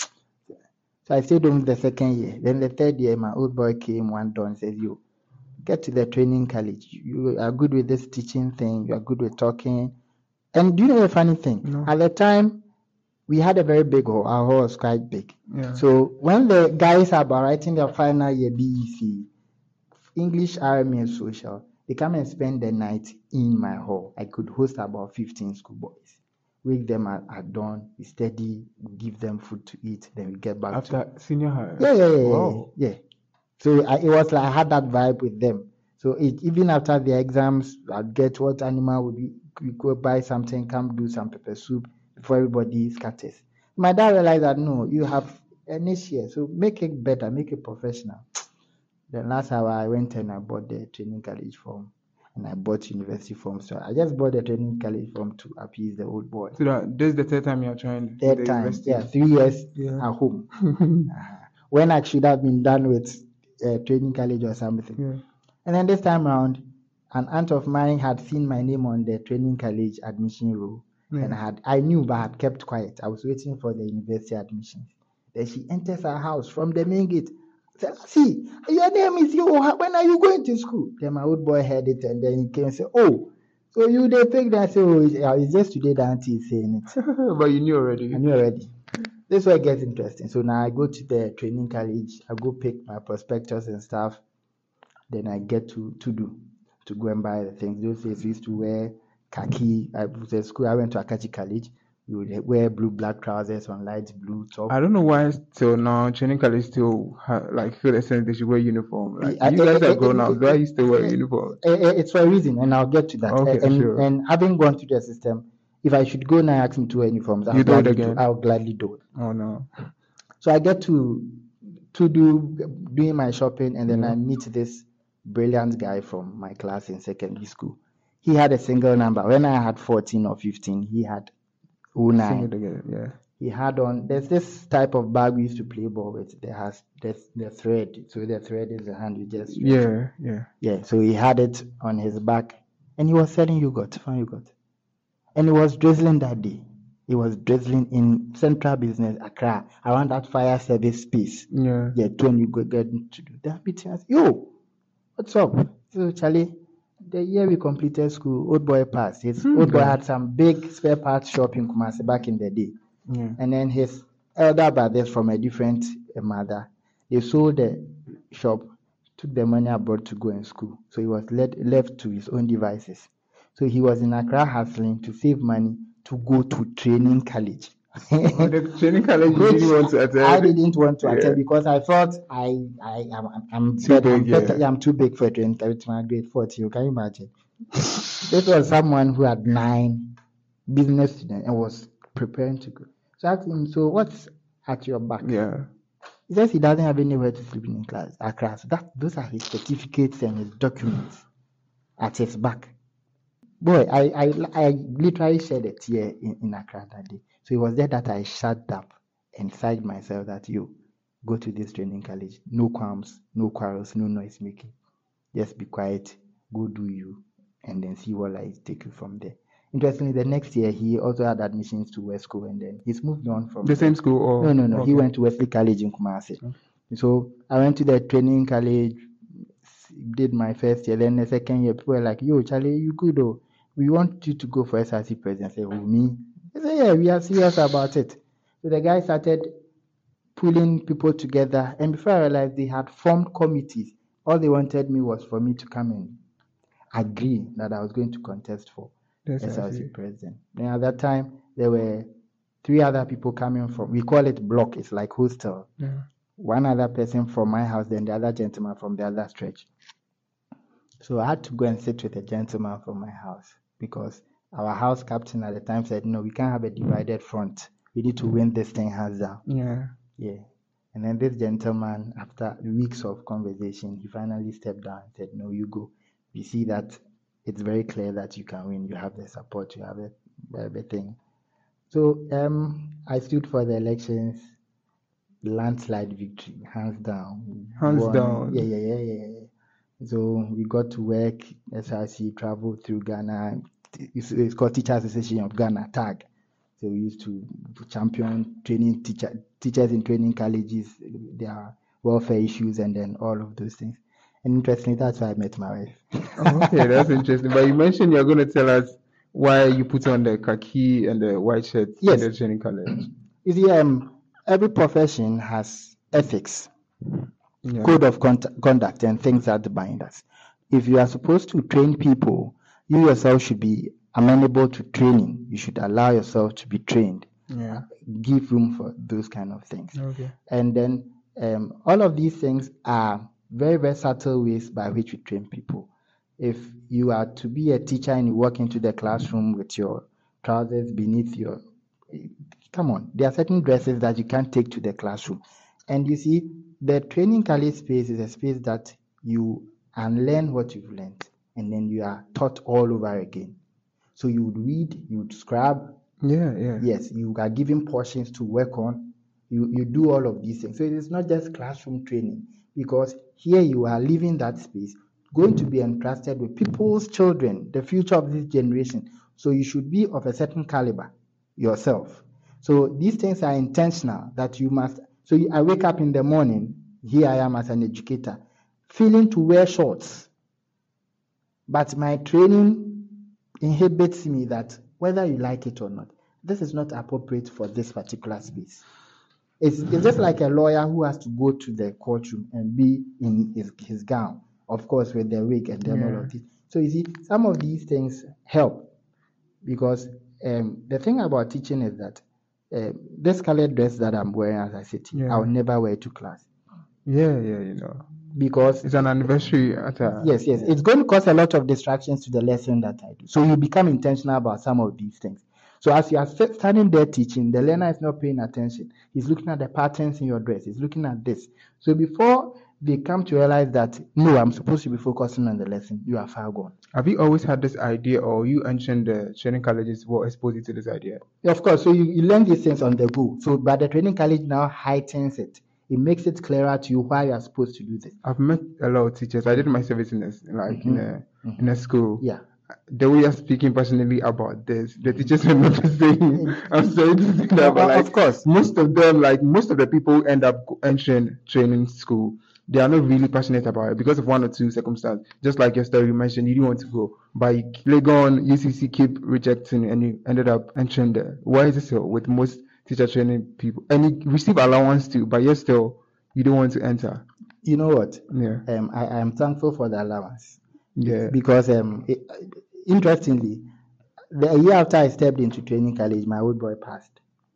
So I stayed home the second year. Then the third year, my old boy came one day and says, you, get to the training college. You are good with this teaching thing. You are good with talking. And do you know the funny thing? No. At the time, we had a very big hall. Our hall was quite big. Yeah. So when the guys are about writing their final year B E C, English, R M A, social, they come and spend the night in my hall. I could host about fifteen schoolboys. Wake them at, at dawn, we study, we give them food to eat, then we get back After to senior high. yeah, yeah, yeah, Wow. yeah. yeah. So I, it was like I had that vibe with them. So it, even after the exams, I'd get what animal would be. We go buy something, come do some pepper soup before everybody scatters. My dad realized that no, you have an issue, so make it better, make it professional. Then last hour I went and I bought the training college form and I bought university form. So I just bought the training college form to appease the old boy. So that this is the third time you're trying. Third the time, university. yeah, three years Yeah. at home. uh-huh. When I should have been done with uh, training college or something. Yeah. And then this time around, an aunt of mine had seen my name on the training college admission roll. Yeah. And I had I knew but I had kept quiet. I was waiting for the university admissions. Then she enters her house from the main gate. Said, see, your name is you. When are you going to school? Then my old boy heard it and then he came and said, oh, so you they picked that. So it's just today the auntie is saying it. But you knew already. I knew already. This is where it gets interesting. So now I go to the training college. I go pick my prospectus and stuff. Then I get to to do to go and buy the things. Those days we used to wear khaki. I was at school. I went to Akachi College. We would wear blue black trousers on light blue top. I don't know why till now training college still ha- like feel the sense they should wear uniform. Like I- you I- guys I- are grown I- up. Why you still wear I- uniform? Eh, eh, It's for a reason, and I'll get to that. Okay, and, sure. and having gone through the system, if I should go now and ask me to wear uniforms, I'll You do it gladly again? I'll gladly do it. Oh no. So I get to to do doing my shopping, and then I meet this brilliant guy from my class in secondary school. He had a single number. When I had fourteen or fifteen, he had oh Sing nine. it together, yeah. He had on there's this type of bag we used to play ball with. There has there's the thread. So the thread is the hand you just stretch. Yeah, yeah. Yeah, so he had it on his back and he was selling yogurt, fine yogurt. And it was drizzling that day. It was drizzling in Central Business, Accra, around that fire service space. Yeah. Yeah, when you go get to do that meeting, I said, yo, what's up? So Charlie, the year we completed school, old boy passed. His Hmm, old boy God. had some big spare parts shop in Kumasi back in the day. Yeah. And then his elder brothers from a different uh, mother, they sold the shop, took the money abroad to go in school. So he was led, left to his own devices. So he was in Accra hustling to save money to go to training college. Oh, the training college you Which didn't want to attend. I didn't want to Yeah. attend because I thought I I am I'm, I'm, Too better, I'm, big, better, yeah. yeah, I'm too big for a training college. My grade forty. Can you imagine? This was someone who had nine business students and was preparing to go. So I asked him, so what's at your back? Yeah. He says he doesn't have anywhere to sleep in class. Accra. So that those are his certificates and his documents at his back. Boy, I I, I literally shed a tear in, in Accra that day. So it was there that I shut up and said myself that you go to this training college. No qualms, no quarrels, no noise making. Just be quiet, go do you, and then see what lies take you from there. Interestingly, the next year he also had admissions to West School, and then he's moved on from The there. same school or No, no, no. He Okay. went to Wesley College in Kumasi. So I went to the training college, did my first year. Then the second year, people were like, yo, Charlie, you good though. We want you to go for S R C president. I said, who, me? I said, yeah, we are serious about it. So the guy started pulling people together. And before I realized, they had formed committees. All they wanted me was for me to come and agree that I was going to contest for That's S R C I see. president. And at that time, there were three other people coming from, we call it block, it's like hostel. Yeah. One other person from my house, then the other gentleman from the other stretch. So I had to go and sit with a gentleman from my house because our house captain at the time said, no, we can't have a divided front. We need to win this thing hands down. Yeah. Yeah. And then this gentleman, after weeks of conversation, he finally stepped down and said, no, you go. We see that it's very clear that you can win. You have the support, you have it, everything. So um, I stood for the elections, landslide victory, hands down. We Hands won. down. Yeah, yeah, yeah, yeah, yeah. So we got to work, S R C, travel through Ghana. It's, it's called Teacher Association of Ghana, TAG. So we used to champion training teacher, teachers in training colleges, their welfare issues, and then all of those things. And interestingly, that's why I met my wife. Oh, okay, that's interesting. But you mentioned you're going to tell us why you put on the khaki and the white shirt Yes. in the training college. You see, um, every profession has ethics, Yeah. code of con- conduct, and things that bind us. If you are supposed to train people, you yourself should be amenable to training. You should allow yourself to be trained. Yeah. Give room for those kind of things. Okay. And then um, all of these things are very, very subtle ways by which we train people. If you are to be a teacher and you walk into the classroom with your trousers beneath your, come on, there are certain dresses that you can't take to the classroom. And you see, the training college space is a space that you unlearn what you've learned, and then you are taught all over again. So you would read, you would scrub. Yeah, yeah. Yes, you are given portions to work on. You you do all of these things. So it is not just classroom training, because here you are leaving that space, going to be entrusted with people's children, the future of this generation. So you should be of a certain caliber yourself. So these things are intentional that you must. So I wake up in the morning, here I am as an educator, feeling to wear shorts. But my training inhibits me that whether you like it or not, this is not appropriate for this particular space. It's, it's just like a lawyer who has to go to the courtroom and be in his, his gown, of course, with the wig and then Yeah. all of this. So you see, some of these things help, because um, the thing about teaching is that uh, this colored dress that I'm wearing as I sit here, Yeah. I'll never wear to class, Yeah, yeah, you know. because It's an anniversary at a yes, yes, it's going to cause a lot of distractions to the lesson that I do. So you become intentional about some of these things. So as you are st- standing there teaching, the learner is not paying attention. He's looking at the patterns in your dress. He's looking at this. So before they come to realize that, no, I'm supposed to be focusing on the lesson, you are far gone. Have you always had this idea, or you mentioned the training colleges will expose you to this idea? Of course, so you, you learn these things on the go. So but the training college now heightens it. It makes it clearer to you why you are supposed to do this. I've met a lot of teachers. I did my service in a, like in a in a school. Yeah. The way you're speaking passionately about this, the teachers are not the same. I'm sorry to say that, but Of like course. most of them, like most of the people who end up entering training school, they are not really passionate about it because of one or two circumstances. Just like your story you mentioned, you didn't want to go, but you Legon, U C C keep rejecting, and you ended up entering there. Why is it so with most teacher training people? And you receive allowance too, but yet still you don't want to enter. You know what? Yeah. Um, I, I am thankful for the allowance. Yeah. Because um, it, interestingly, the year after I stepped into training college, my old boy passed.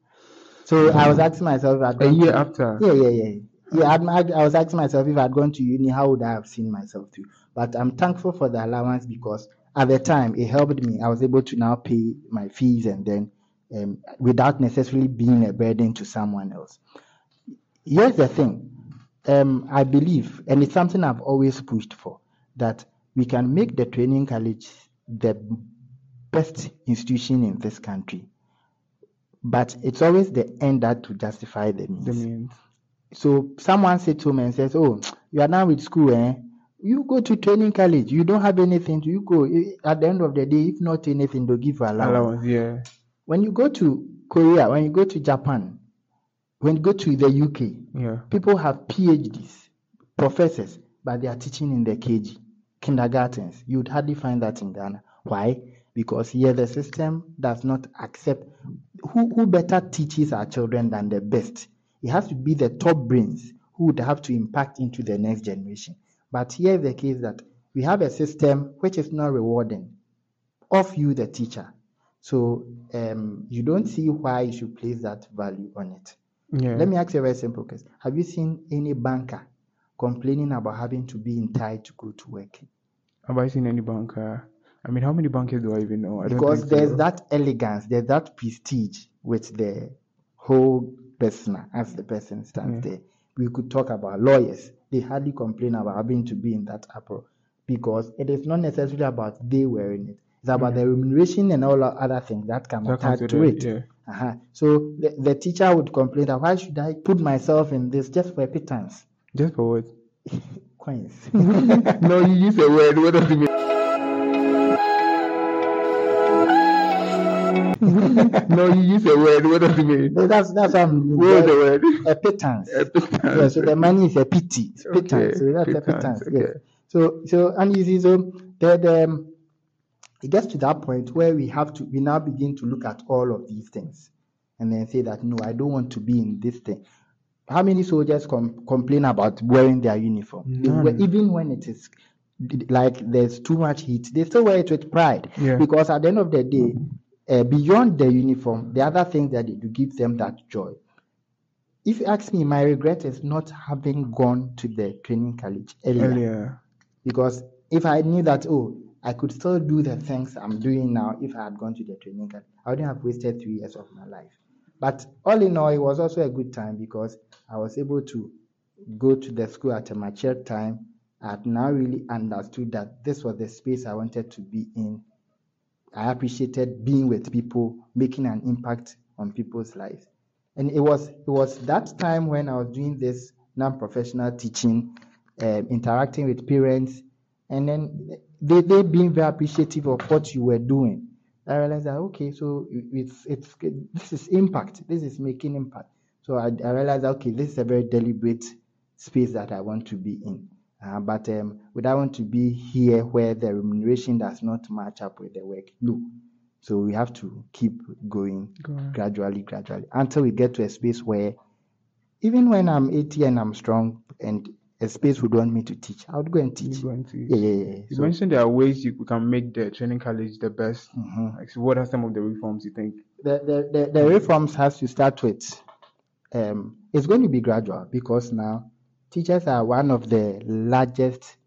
So I was asking myself, if I'd A gone year to, after. yeah, yeah, yeah, yeah. I'd, I was asking myself, if I'd gone to uni, how would I have seen myself too? But I'm thankful for the allowance, because at the time it helped me. I was able to now pay my fees, and then um, without necessarily being a burden to someone else. Here's the thing. Um, I believe, and it's something I've always pushed for, that we can make the training college the best institution in this country. But it's always the end that to justify the means. The means. So someone said to me and says, "Oh, you are now with school, eh? You go to training college. You don't have anything. You go at the end of the day. If not anything, they'll give you allowance." Allowance, yeah. When you go to Korea, when you go to Japan, when you go to the U K, Yeah. people have P H Ds, professors, but they are teaching in the K G, kindergartens. You would hardly find that in Ghana. Why? Because here the system does not accept who, who better teaches our children than the best. It has to be the top brains who would have to impact into the next generation. But here is the case that we have a system which is not rewarding of you, the teacher. So um, you don't see why you should place that value on it. Yeah. Let me ask you a very simple question. Have you seen any banker complaining about having to be in tie to go to work? Have I seen any banker? I mean, how many bankers do I even know? I Because don't think there's so. that elegance, there's that prestige with the whole person as the person stands Yeah. there. We could talk about lawyers. They hardly complain about having to be in that apron. because it is not necessarily about they wearing it. It's about Yeah. the remuneration and all other things that come That comes attached with to it, it. yeah. Uh-huh. So the, the teacher would complain that why should I put myself in this just for a pittance? Just for what? Coins. No, you use a word. What does it mean? No, you use a word. What does it mean? No, that's that's what I'm What is the word? a pittance. A pittance. Yeah, so the money is a pity. It's Okay, pittance. So that's a pittance, pittance. okay. Yes. So so and you see, so the, the it gets to that point where we have to we now begin to look at all of these things and then say that no, I don't want to be in this thing. How many soldiers com- complain about wearing their uniform? They wear, None. even when it is like there's too much heat, they still wear it with pride. Yeah. Because at the end of the day, uh, beyond the uniform, the other things that they do give them that joy. If you ask me, my regret is not having gone to the training college earlier. Earlier. Because if I knew that, oh, I could still do the things I'm doing now if I had gone to the training college, I wouldn't have wasted three years of my life. But all in all, it was also a good time because I was able to go to the school at a mature time. I had now really understood that this was the space I wanted to be in. I appreciated being with people, making an impact on people's lives. And it was it was that time when I was doing this non-professional teaching, uh, interacting with parents, and then they, they being very appreciative of what you were doing. I realized that, okay, so it's it's this is impact. This is making impact. So I, I realized, okay, this is a very deliberate space that I want to be in. Uh, but um, would I want to be here where the remuneration does not match up with the work? No. So we have to keep going Go on. gradually, gradually, until we get to a space where even when I'm eighty and I'm strong and a space would want me to teach, I would go and teach. You're going to. Yeah, yeah, yeah. You So, mentioned there are ways you can make the training college the best. mhm. Like, so what are some of the reforms you think? the, the, the, the reforms has to start with, um, it's going to be gradual because now teachers are one of the largest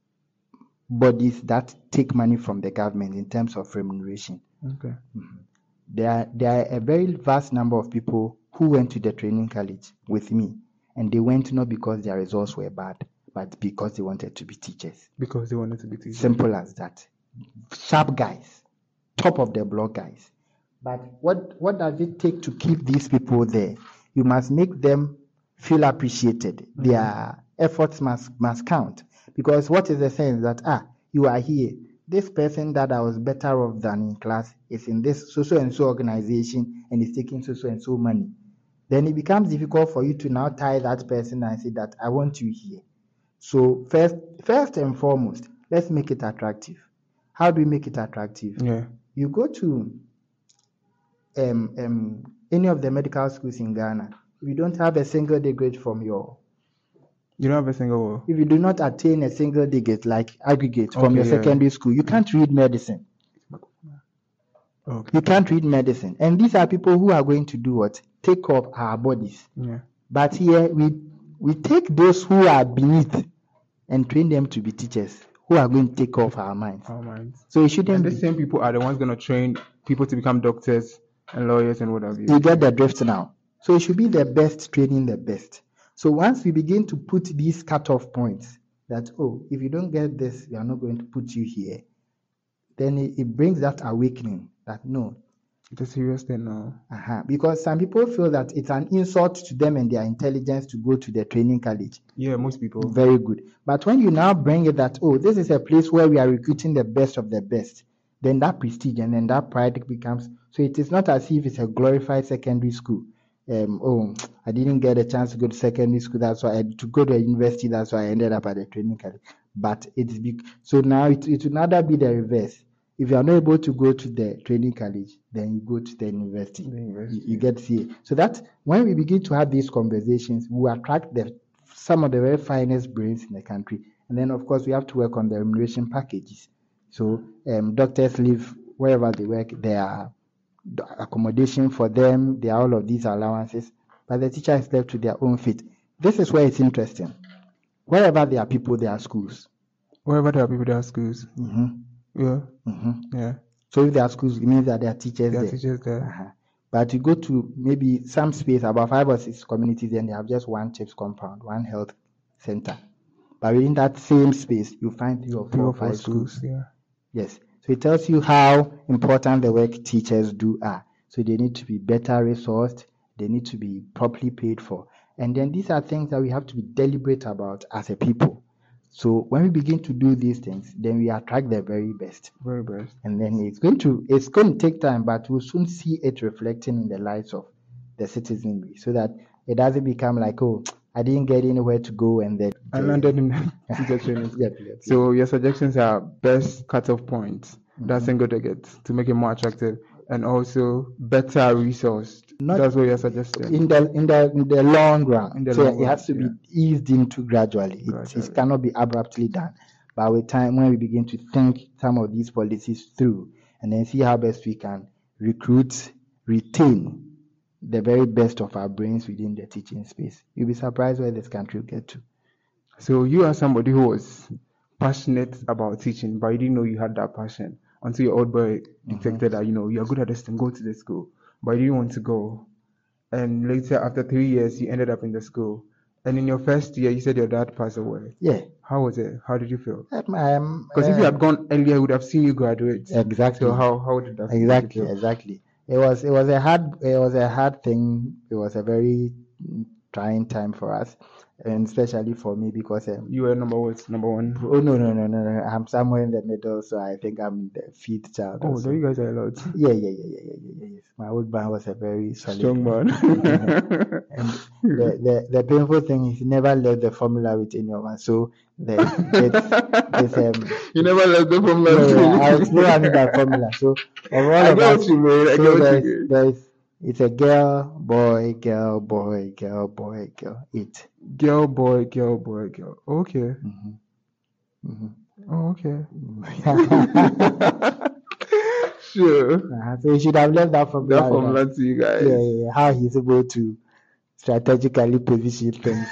bodies that take money from the government in terms of remuneration. Okay. There are, there are a very vast number of people who went to the training college with me, and they went not because their results were bad, but because they wanted to be teachers. Because they wanted to be teachers. Simple as that. Sharp guys, top of the block guys. But what, what does it take to keep these people there? You must make them feel appreciated. Mm-hmm. Their efforts must, must count. Because what is the sense that, ah, you are here. This person that I was better off than in class is in this so-so and so organization and is taking so-so and so money. Then it becomes difficult for you to now tie that person and say that I want you here. So first, first and foremost, let's make it attractive. How do we make it attractive? Yeah. You go to um, um, any of the medical schools in Ghana. If you don't have a single degree from your You don't have a single. If you do not attain a single digit, like aggregate from Okay, your yeah. secondary school, you can't read medicine. Okay. You can't read medicine. And these are people who are going to do what? Take up our bodies. Yeah. But here we we take those who are beneath and train them to be teachers who are going to take off our minds. Our minds. So it shouldn't And be. the same people are the ones going to train people to become doctors and lawyers and what have you. You get the drift now. So it should be the best training the best. So once we begin to put these cutoff points that, oh, if you don't get this, we are not going to put you here, then it, it brings that awakening that no. It's a serious thing now. Uh-huh. Because some people feel that it's an insult to them and their intelligence to go to the training college. Yeah, most people. Very good. But when you now bring it that, oh, this is a place where we are recruiting the best of the best, then that prestige and then that pride becomes, so it is not as if it's a glorified secondary school. Um, oh, I didn't get a chance to go to secondary school, that's why I to go to a university, that's why I ended up at a training college. But it's big. So now it, it will rather be the reverse. If you are not able to go to the training college, then you go to the university. The university. You, you get C A. So that when we begin to have these conversations, we attract the some of the very finest brains in the country. And then, of course, we have to work on the remuneration packages. So um, doctors live wherever they work, there are accommodation for them, there are all of these allowances, but the teacher is left to their own fate. This is where it's interesting. Wherever there are people, there are schools. Wherever there are people, there are schools. Mm-hmm. Yeah. Mm-hmm. Yeah. So if there are schools, it means that there are teachers There are there. teachers there. Uh-huh. But you go to maybe some space, about five or six communities, and they have just one CHIPS compound, one health center. but within that same space, you find three or Three four or or four five schools. schools, yeah. Yes. So it tells you how important the work teachers do are. So they need to be better resourced. They need to be properly paid for. And then these are things that we have to be deliberate about as a people. So when we begin to do these things, then we attract the very best. Very best. And then it's going to it's going to take time, but we'll soon see it reflecting in the lives of the citizenry, so that it doesn't become like, oh, I didn't get anywhere to go, and then I landed in teacher training. Yep, yep, yep. So your suggestions are best cutoff points that's going to get to make it more attractive, and also better resourced. Not- That's what you're suggesting. in the in the in the long run. In the so long it has to run, be eased into gradually. It, Gradually. it cannot be abruptly done. But with time, when we begin to think some of these policies through, and then see how best we can recruit, retain the very best of our brains within the teaching space, you'll be surprised where this country will get to. So you are somebody who was passionate about teaching, but you didn't know you had that passion until your old boy detected that, you know, you're good at this thing, go to the school. But you didn't want to go. And later, after three years, you ended up in the school. And in your first year, you said your dad passed away. Yeah. How was it? How did you feel? Um, Because if you uh, had gone earlier, I would have seen you graduate. Exactly. So how, how did that feel? Exactly, Did you feel? exactly. It was it was a hard it was a hard thing. It was a very trying time for us, and especially for me because um, You were number what? Number one? oh no no no no no I'm somewhere in the middle, so I think I'm the fifth child. Oh, also. there you guys are a lot. Yeah, yeah, yeah, yeah, yeah, yeah, yes. My old man was a very solid Strong man. And the, the, the painful thing is he never left the formula with anyone. So the it's, it's um You never left the formula. yeah, yeah, I still having that formula. So of all I of get us, what you mean. I so get what there's, you mean. there's it's a girl, boy, girl, boy, girl, boy, girl. It. Girl, boy, girl, boy, girl. Okay. Mm-hmm. Oh, okay. Mm-hmm. Sure. uh, so you should have left that formula. That with formula us. to you guys. Yeah, yeah, yeah. How he's able to strategically position things.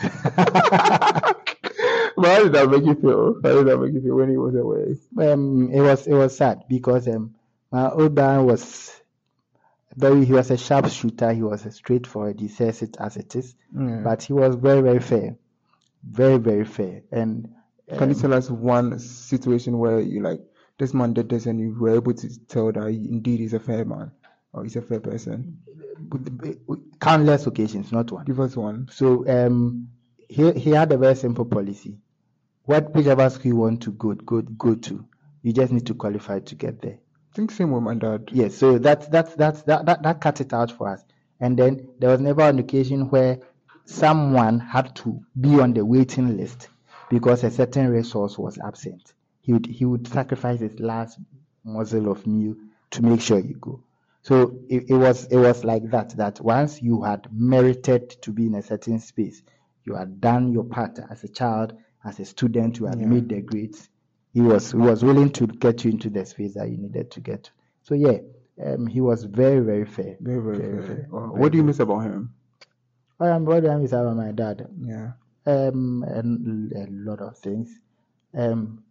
But how did that make you feel? How did that make you feel when he was away? um, it was it was sad because um, my old man was very he was a sharpshooter. He was a straightforward. He says it as it is, Mm. but he was very very fair, very very fair. And Can you tell us one situation where you like this man did this and you were able to tell that he, indeed he's a fair man or he's a fair person? countless occasions, not one. Give us one. So um, he he had a very simple policy. What whichever school you want to go go go to, you just need to qualify to get there. I think same with my dad. Yes, so that's that's that's that that, that cut it out for us. And then there was never an occasion where someone had to be on the waiting list because a certain resource was absent. He would he would sacrifice his last morsel of meal to make sure you go. So it, it was it was like that, that once you had merited to be in a certain space, you had done your part as a child, as a student, you had Yeah. made the grades. He was he was willing to get you into the space that you needed to get to. So yeah, um, he was very very fair. Very, very, Very fair. fair. Wow. Very What do you fair. miss about him? I am what I miss about my dad. Yeah. Um, and a lot of things. Um,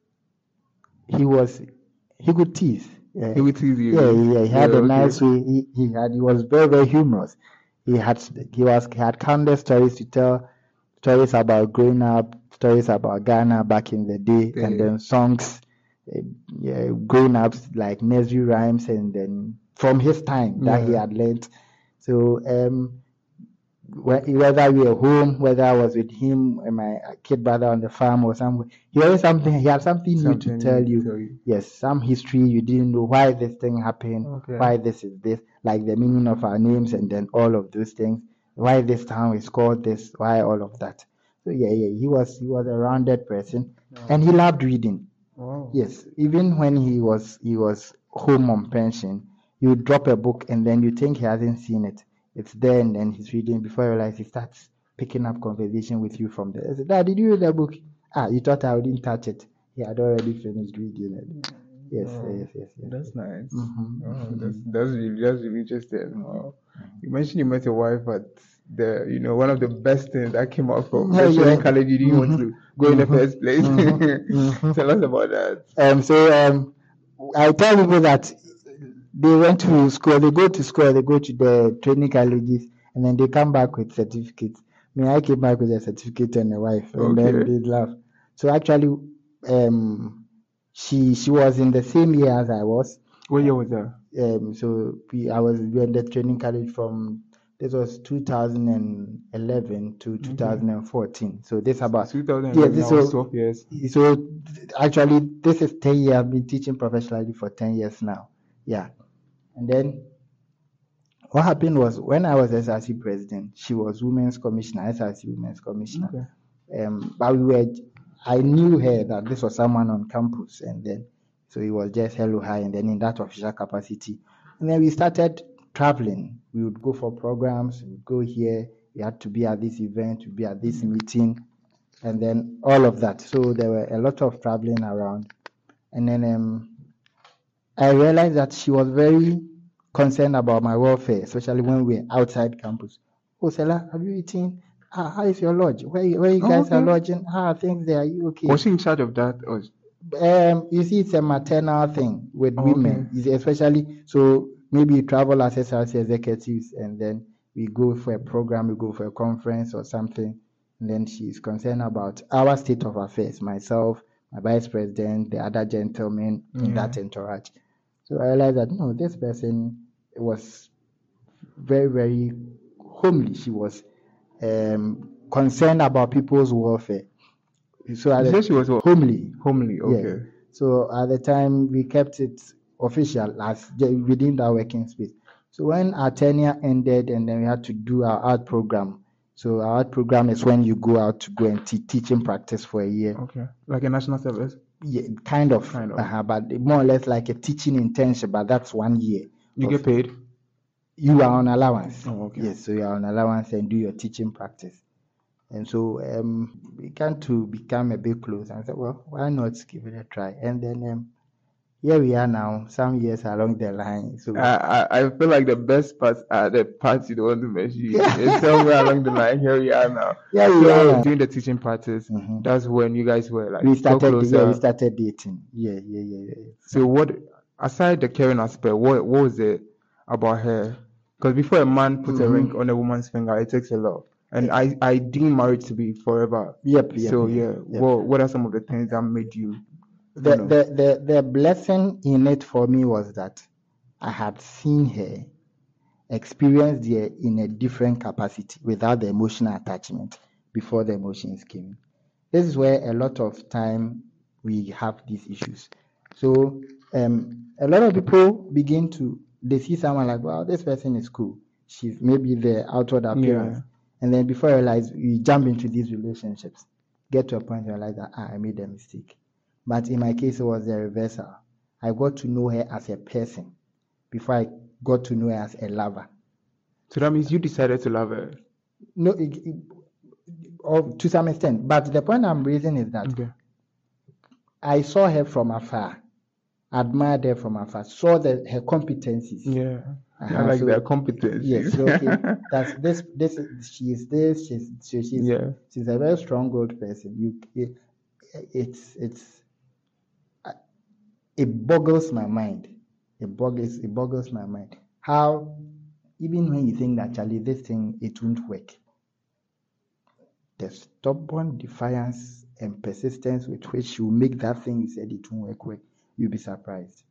he was he could tease. Yeah. He would tease you. Yeah, yeah, he had Yeah, a okay. nice way. He, he had he was very very humorous. He had he was he had countless stories to tell, stories about growing up, stories about Ghana back in the day, Yeah. and then songs, uh, yeah, growing ups like nursery rhymes, and then from his time that he Yeah. had learned. So um, whe- whether we were home, whether I was with him and my kid brother on the farm or somewhere, he always something. He had something, Something new to tell you. tell you. Yes, some history you didn't know why this thing happened, Okay. why this is this, like the meaning of our names, and then all of those things. Why this town is called this, why all of that. So yeah, yeah, he was he was a rounded person, and he loved reading. Wow. Yes, even when he was he was home on pension, you would drop a book and then you think he hasn't seen it. It's there and then he's reading. Before you realize, he starts picking up conversation with you from there. I said, Dad, did you read the book? Ah, you thought I wouldn't touch it. He had already finished reading it. Yes, Oh, yes, yes, yes. That's nice. Mhm, Oh, mhm. that's that's really that's really interesting. Wow. You mentioned you met your wife at the you know one of the best things that came out from Yeah, the training yeah. college you didn't want to go in the first place. mhm. Tell us about that. Um, so um, I tell people that they went to school, they go to school, they go to the training colleges, and then they come back with certificates. I mean, I came back with a certificate and a wife, and then Okay. they laugh. So actually, um, she she was in the same year as I was. What year was that? Um, so we, I was we in the training college from this was two thousand eleven to two thousand fourteen. So this about two thousand eleven, yeah, this I was so, twelve years. So actually, this is ten years. I've been teaching professionally for ten years now. Yeah, and then what happened was when I was S R C president, she was women's commissioner, S R C women's commissioner. Okay. Um, but we were, I knew her that this was someone on campus, and then so it was just hello hi, and then in that official capacity, and then we started traveling. We would go for programs, we would go here. We had to be at this event, to be at this meeting, and then all of that. So there were a lot of traveling around, and then um, I realized that she was very concerned about my welfare, especially when we're outside campus. Oh, Stella, have you eaten? Ah, how is your lodge? Where, where you Oh, guys okay. are lodging? How are things there? Are you okay? Was she in charge of that? Or... Um, you see, it's a maternal thing with Oh, women, okay. especially. So maybe you travel as S R C executives, and then we go for a program, we go for a conference or something, and then she's concerned about our state of affairs, myself, my vice president, the other gentlemen in Yeah. that entourage. So I realized that no, this person was very, very homely. She was um, concerned about people's welfare. So at You the, said she was what? homely. Homely, okay. Yeah. So at the time we kept it official as within that working space. So when our tenure ended and then we had to do our art program. So our art program is when you go out to go and te- teaching practice for a year. Okay. Like a national service? Yeah, kind of, Kind of. Uh-huh, but more or less like a teaching internship, but that's one year. You of- get paid? You are on allowance. Oh, okay. Yes, so you are on allowance and do your teaching practice. And so um, we began to become a bit close. And I said, well, why not give it a try? And then um, here we are now, some years along the line. So I, I, I feel like the best parts are the parts you don't want to mention. It's somewhere along the line. Here we are now. Yeah, we so are. During the teaching practice, Mhm. that's when you guys were like we so started, closer. yeah, we started dating. Yeah, yeah, yeah, yeah. So what, aside the caring aspect, what what was it about her? Because before a man puts a Mhm. ring on a woman's finger, it takes a lot. And I, I deem marriage to be forever. Yep, yep. So yep, yeah, yep. what what are some of the things that made you? The, you know? the, the, the blessing in it for me was that I had seen her experience there in a different capacity without the emotional attachment before the emotions came. This is where a lot of time we have these issues. So um, a lot of people begin to, they see someone like, wow, this person is cool. She's maybe the outward appearance. Yeah. And then before I realize, we jump into these relationships, get to a point where I realize that ah, I made a mistake. But in my case, it was the reversal. I got to know her as a person before I got to know her as a lover. So that means you decided to love her. No, it, it, or to some extent. But the point I'm raising is that Okay. I saw her from afar, admired her from afar, saw the, her competencies. Yeah. Uh-huh, I like so- that competence. Yes, okay. That's this. This she is this. She's she, she's Yeah. she's a very strong-willed person. You, it, it's it's uh, it boggles my mind. It boggles it boggles my mind. How even when you think that Charlie, this thing it won't work, the stubborn defiance and persistence with which you make that thing you said it won't work, work, you'll be surprised.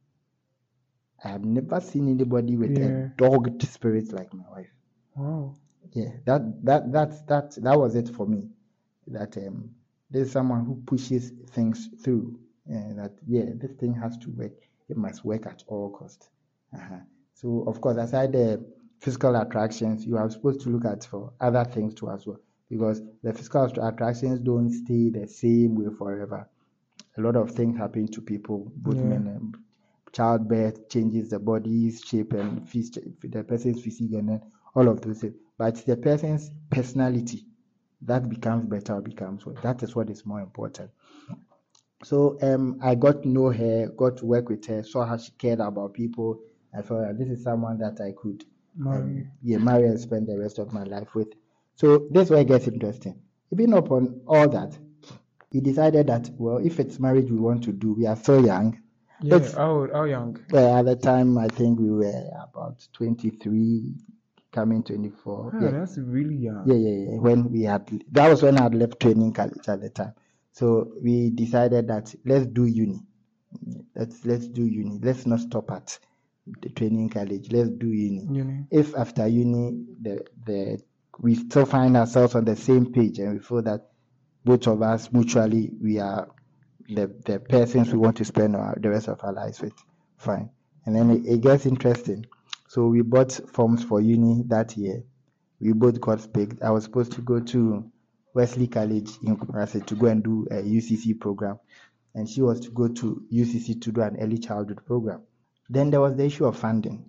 I have never seen anybody with Yeah. a dogged spirit like my wife. Wow. Yeah, that that that that that was it for me. That um, there's someone who pushes things through, and that yeah, this thing has to work. It must work at all costs. Uh-huh. So of course, aside the physical attractions, you are supposed to look at for other things too as well, because the physical attractions don't stay the same way forever. A lot of things happen to people, both Yeah. men and childbirth changes the body's shape and phys- the person's physique and then all of those things. But the person's personality that becomes better or becomes worse. That is what is more important. So um, I got to know her, got to work with her, saw how she cared about people. I felt that this is someone that I could Marry. um, yeah, marry and spend the rest of my life with. So this is where it gets interesting. Even upon all that, we decided that, well, if it's marriage we want to do, we are so young. Yeah. Let's- How how young? Well, at the time, I think we were about twenty-three, coming twenty-four. Yeah, Yeah, that's really young. yeah, yeah, yeah. When we had, that was when I had left training college at the time. So we decided that let's do uni. Let's let's do uni. Let's not stop at the training college. Let's do uni. Uni. If after uni the the we still find ourselves on the same page and we feel that both of us mutually we are the the persons we want to spend our, the rest of our lives with, fine. And then it, it gets interesting. So we bought forms for uni that year. We both got picked. I was supposed to go to Wesley College in Kumasi to go and do a U C C program, and she was to go to U C C to do an early childhood program. Then there was the issue of funding.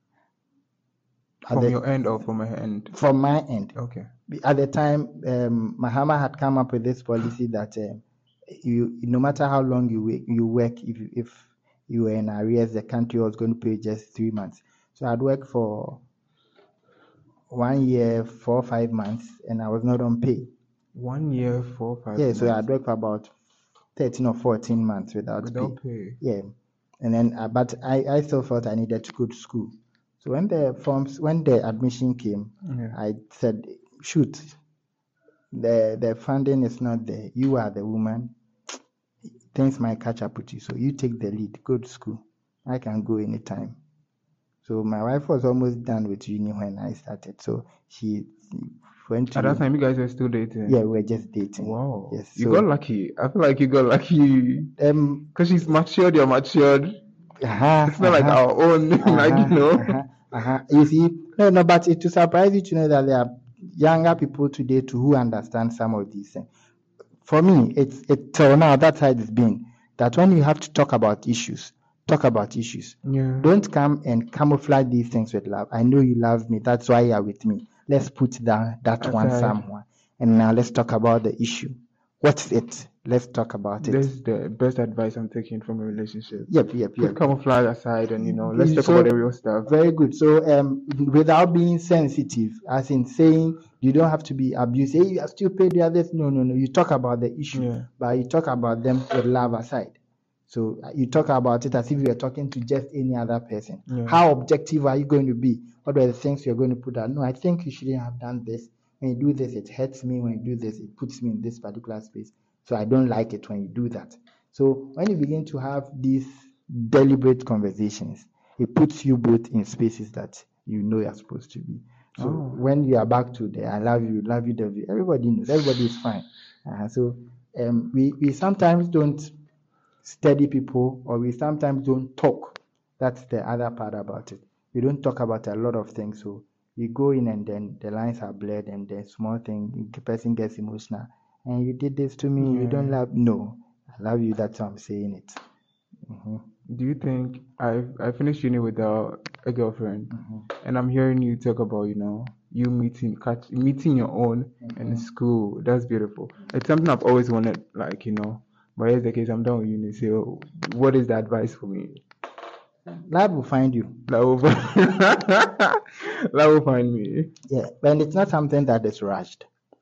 At From the- your end or from my end? From my end. Okay. At the time, um, Mahama had come up with this policy that um, you, no matter how long you work, you work, if you, if you were in arrears, the country was going to pay just three months. So I'd worked for one year, four, five months, and I was not on pay. One year, four, five. Yeah, so months. I'd worked for about thirteen or fourteen months without, Without pay. pay. Yeah, and then uh, but I, I still felt I needed to go to school. So when the forms, when the admission came, Yeah. I said, shoot, the the funding is not there. You are the woman. Things might catch up with you. So you take the lead. Go to school. I can go anytime. So my wife was almost done with uni when I started. So she went to. At that time, you guys were still dating. Yeah, we were just dating. Wow. Yes. You so, got lucky. I feel like you got lucky um because she's matured. You're matured. uh-huh, It's not like uh-huh, our own, like you uh-huh, know. uh-huh, uh-huh. You see, no, no, but it to surprise you to know that there are younger people today too who understand some of these things. For me, it's it till now that side has been that when you have to talk about issues, talk about issues. Yeah. Don't come and camouflage these things with love. I know you love me. That's why you're with me. Let's put that that one Aside. somewhere. And now let's talk about the issue. What's it? Let's talk about it. This is the best advice I'm taking from a relationship. Yep, yep, Put yep. camouflage aside and, you know, let's talk So- about the real stuff. Very good. So, um, without being sensitive, as in saying you don't have to be abusive. Hey, you are stupid. You are this. No, no, no. You talk about the issue, Yeah. but you talk about them with love aside. So uh, you talk about it as if you are talking to just any other person. Yeah. How objective are you going to be? What are the things you're going to put out? No, I think you shouldn't have done this. When you do this, it hurts me. When you do this, it puts me in this particular space. So I don't like it when you do that. So when you begin to have these deliberate conversations, it puts you both in spaces that you know you're supposed to be. So Oh. when you are back to the I love you, love you, love you, everybody knows, everybody is fine. Uh, so um, we, we sometimes don't study people, or we sometimes don't talk. That's the other part about it. We don't talk about a lot of things. So we go in and then the lines are blurred, and the small thing, the person gets emotional. And you did this to me, you don't Yeah. love. No, I love you. That's why I'm saying it. Mhm. Do you think I I finished uni without a girlfriend, and I'm hearing you talk about, you know, you meeting catch, meeting your own in school? That's beautiful. It's something I've always wanted, like, you know. But here's the case, I'm done with uni. So what is the advice for me? Love will find you. That will that will find me. Yeah, and it's not something that is rushed.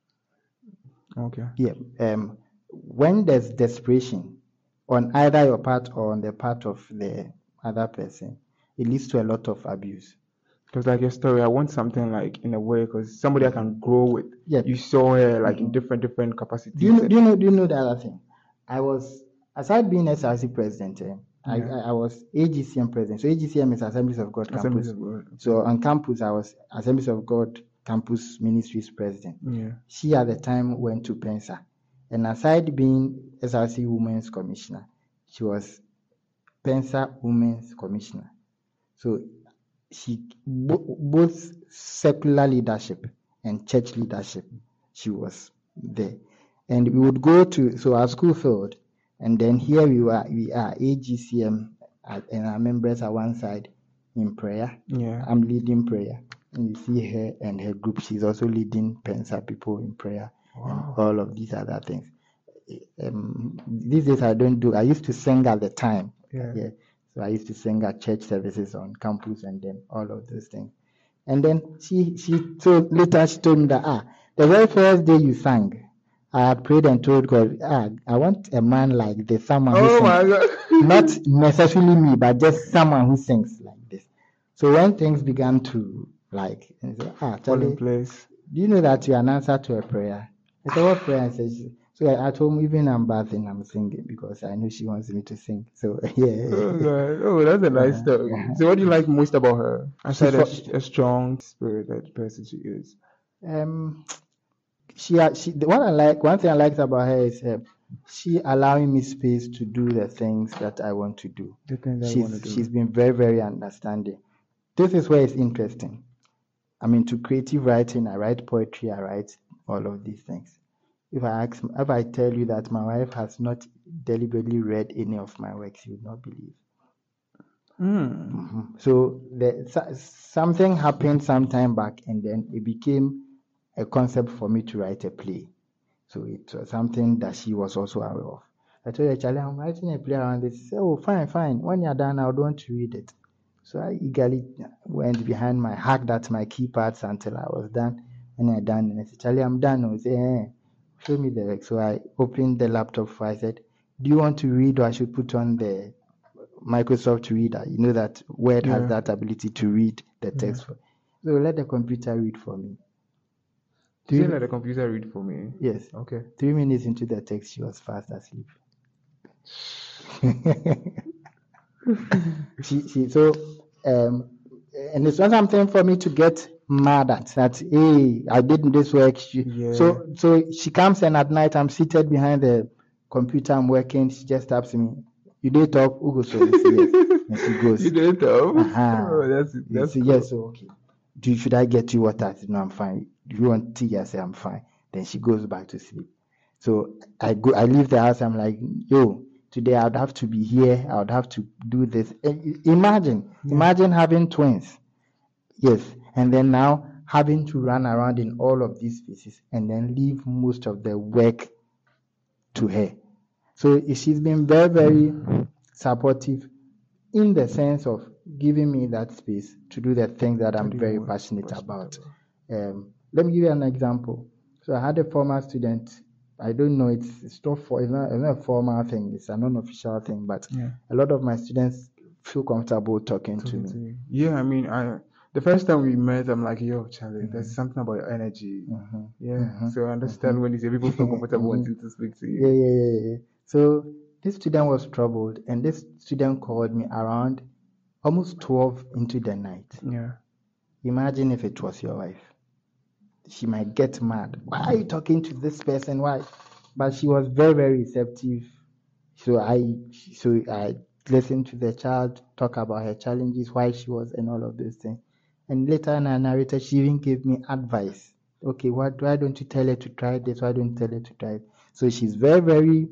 Okay. Yeah. Um, when there's desperation on either your part or on the part of the other person, it leads to a lot of abuse. Because like your story, I want something like in a way, because somebody I can grow with. Yeah. You saw her like in different different capacities. Do you know? Do you know? Do you know the other thing? I was, aside being S R C president, eh, I, Yeah. I I was A G C M president. So A G C M is Assemblies of God Assemblies campus. of God. So on campus, I was Assemblies of God campus ministries president. Yeah. She at the time went to Pensa, and aside being S R C Women's Commissioner, she was Pensa Women's Commissioner. So she bo- both secular leadership and church leadership, she was there. And we would go to, so our school filled, and then here we were, we are A G C M, uh, and our members are one side in prayer. Yeah. I'm leading prayer, and you see her and her group. She's also leading Pensa people in prayer, and all of these other things. Um, these days I don't do. I used to sing at the time. Yeah. Yeah. So I used to sing at church services on campus, and then all of those things. And then she she so later she told me that ah the very first day you sang, I had prayed and told God, ah, I want a man like this, someone who Oh sings. my God. Not necessarily me, but just someone who sings like this. So when things began to like, and say, ah, Fall in Charlie, place. do you know that you're an answer to a prayer? I said, what prayer? I said, So I, at home, even I'm bathing, I'm singing because I know she wants me to sing. So yeah. Oh God! Oh, that's a nice story. Uh-huh. So, what do you like most about her? Aside She's a, a strong spirit, that person she is. um she she what I like one thing I liked about her is uh, she allowing me space to do the things that I want to do. The things I She's want to do. she's been very very understanding. This is where it's interesting. I mean, to creative writing, I write poetry, I write all of these things. If I ask, if I tell you that my wife has not deliberately read any of my works, you would not believe. Mm. Mm-hmm. So the, something happened some time back, and then it became a concept for me to write a play. So it was something that she was also aware of. I told her, Charlie, I'm writing a play around this. She said, oh, fine, fine. When you're done, I would want to read it. So I eagerly went behind my, hacked at my key parts until I was done. When you're done, and I said, Charlie, I'm done. I said, eh, show me the work. So I opened the laptop for I said, do you want to read, or I should put on the Microsoft Reader? You know that Word Yeah. has that ability to read the text. Yeah. So let the computer read for me. Did you let the computer read for me? Yes. Okay. Three minutes into the text, she was fast asleep. she, she, so, um, and it's not something for me to get mad at. That hey, I did this work. She, Yeah. So, so she comes and at night I'm seated behind the computer. I'm working. She just taps me. You did talk, Ugo. So yes, and she goes. You did talk. Uh-huh. Oh, that's that's so, cool. Yes. So okay. Do should I get you water? I said, no, I'm fine. Do you want tea? I say I'm fine. Then she goes back to sleep. So I go, I leave the house. I'm like, yo, today I'd have to be here. I would have to do this. Imagine, yeah. imagine having twins. Yes. And then now having to run around in all of these spaces and then leave most of the work to her. So she's been very, very supportive in the sense of giving me that space to do the things that I'm very passionate, passionate about. about. Um, let me give you an example. So I had a former student. I don't know, it's, it's not for it's not, it's not a formal thing, it's an unofficial thing, but yeah. a lot of my students feel comfortable talking, talking to, to me. Yeah, I mean, I the first time we met, I'm like, yo, Charlie, mm-hmm. there's something about your energy. Mm-hmm. Yeah, mm-hmm. so I understand mm-hmm. when you say people feel comfortable wanting to speak to you. Yeah, yeah, yeah, yeah. So this student was troubled, and this student called me around almost twelve into the night. Yeah. Imagine if it was your wife. She might get mad. Why are you talking to this person? Why? But she was very, very receptive. So I, so I listened to the child talk about her challenges, why she was, and all of those things. And later in our narrator, she even gave me advice. Okay, what? Why don't you tell her to try this? Why don't you tell her to try it? So she's very, very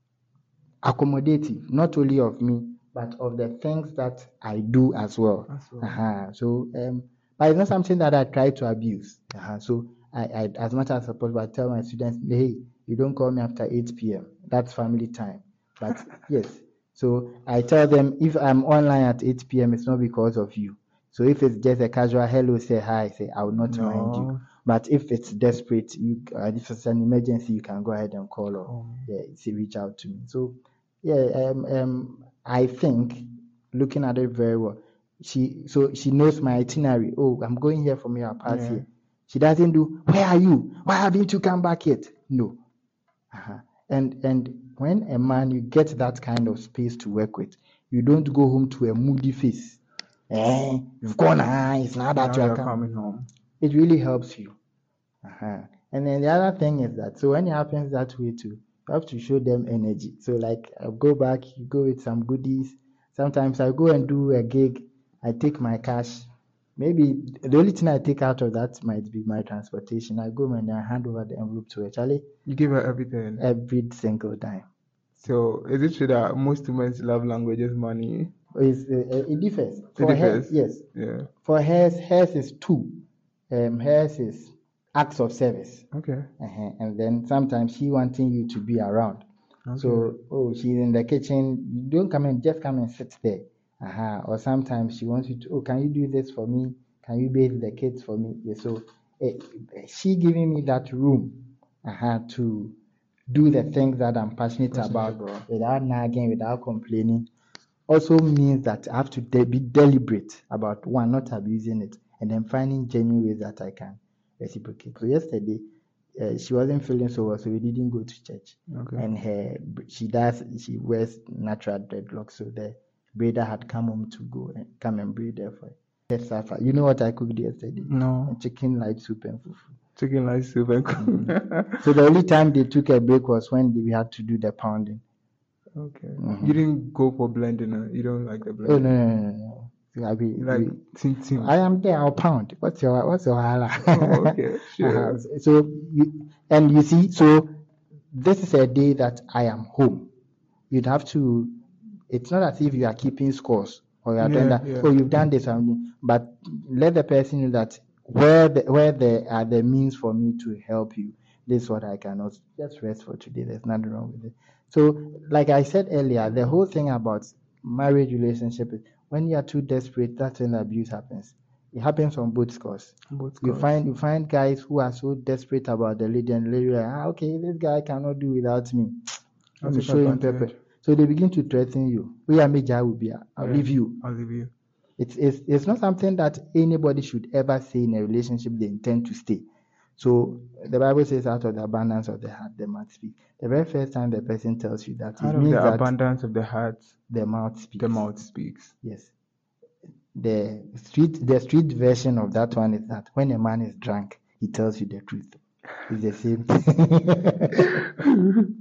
accommodative, not only of me, but of the things that I do as well. As well. Uh-huh. So, um, but it's not something that I try to abuse. Uh-huh. So, I, I, as much as possible, I tell my students, hey, you don't call me after eight p.m. That's family time. But yes, so I tell them if I'm online at eight p.m., it's not because of you. So if it's just a casual hello, say hi, say I will not no. mind you. But if it's desperate, you uh, if it's an emergency, you can go ahead and call or oh. yeah, see, reach out to me. So yeah, um, um, I think looking at it very well, she so she knows my itinerary. Oh, I'm going here from here, I'll pass yeah. here. She doesn't do, where are you? Why haven't you come back yet? No. Uh-huh. And and when a man, you get that kind of space to work with, you don't go home to a moody face. Eh, you've gone high, it's not that now you're coming home. It really helps you. Uh-huh. And then the other thing is that, so when it happens that way too, you have to show them energy. So like, I'll go back, you go with some goodies. Sometimes I go and do a gig, I take my cash. Maybe the only thing I take out of that might be my transportation. I go and I hand over the envelope to her. Charlie, you give her everything? Every single time. So is it true that most women's love language is money? It's, uh, it differs. For it differs? Her, yes. Yeah. For hers, hers is two. Um, hers is acts of service. Okay. Uh-huh. And then sometimes she wanting you to be around. Okay. So, oh, she's in the kitchen. You don't come in, just come and sit there. Uh-huh. Or sometimes she wants you to, oh, can you do this for me? Can you bathe the kids for me? Yeah, so uh, she giving me that room uh-huh, to do the things that I'm passionate, passionate about, about without nagging, without complaining, also means that I have to de- be deliberate about, one, not abusing it, and then finding genuine ways that I can reciprocate. So yesterday, uh, she wasn't feeling so well, so we didn't go to church. Okay. And her she does she wears natural dreadlocks, so the braider had come home to go and come and braid her for her. You know what I cooked yesterday? No. Chicken light soup and fufu. Chicken light soup and mm-hmm. So the only time they took a break was when we had to do the pounding. Okay. Mm-hmm. You didn't go for blending. Uh, you don't like the blending. Oh no no no no. I be, like we, ting, ting. I am there. I'll pound. What's your what's your hala? Oh, okay, sure. uh-huh. So you, and you see, so this is a day that I am home. You'd have to. It's not as if you are keeping scores or you are Yeah, doing that. yeah. Oh, you've done this, but let the person know that where the, where there are the means for me to help you. This is what I cannot. Just rest for today. There's nothing wrong with it. So, like I said earlier, the whole thing about marriage relationship is when you are too desperate, that's when abuse happens. It happens on both scores. Both You scores. find you find guys who are so desperate about the lady, and the lady like, ah, okay, this guy cannot do without me. Let me take show him advantage. pepper. So they begin to threaten you. We are major will be. I'll Yeah, leave you. I'll leave you. It's, it's it's not something that anybody should ever say in a relationship they intend to stay. So the Bible says, out of the abundance of the heart, the mouth speaks. The very first time the person tells you that, it Out of means the that abundance of the heart, the mouth speaks. the mouth speaks. Yes. The street the street version of that one is that when a man is drunk, he tells you the truth. It's the same thing.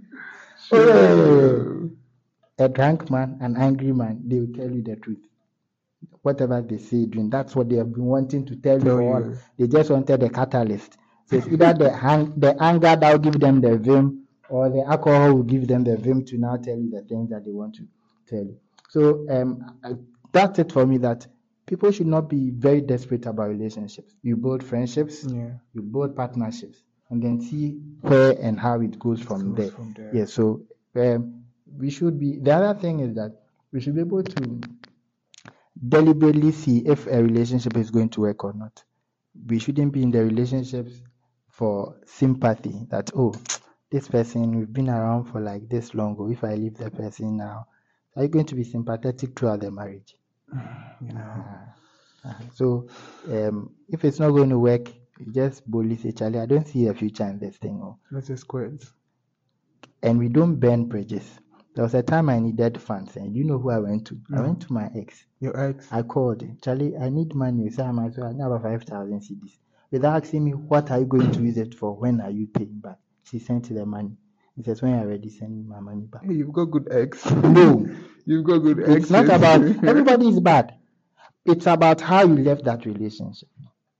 Sure. A drunk man, an angry man, they will tell you the truth. Whatever they say during, that's what they have been wanting to tell, Tell you all. you. They just wanted the catalyst. So it's either the hang, the anger that will give them the vim, or the alcohol will give them the vim to now tell you the things that they want to tell you. So um, I, that's it for me, that people should not be very desperate about relationships. You build friendships, Yeah. you build partnerships, and then see where and how it goes from, goes there. from there. Yeah, so um, we should be, the other thing is that we should be able to deliberately see if a relationship is going to work or not. We shouldn't be in the relationships for sympathy, that, oh, this person, we've been around for like this long, or if I leave the person now, are you going to be sympathetic throughout the marriage? You know. Uh, uh, so um, if it's not going to work, you just boldly say, Charlie, I don't see a future in this thing. Oh. Let's just quit. And we don't burn bridges. There was a time I needed funds, and you know who I went to? No. I went to my ex. Your ex? I called, Charlie, I need money. You say, I might well, I need about five thousand C Ds. Without asking me, what are you going to use it for? When are you paying back? She sent the money. He says, when you're ready, send me my money back. Hey, you've got good ex. No. You've got good ex. It's not about, everybody is bad. It's about how you left that relationship.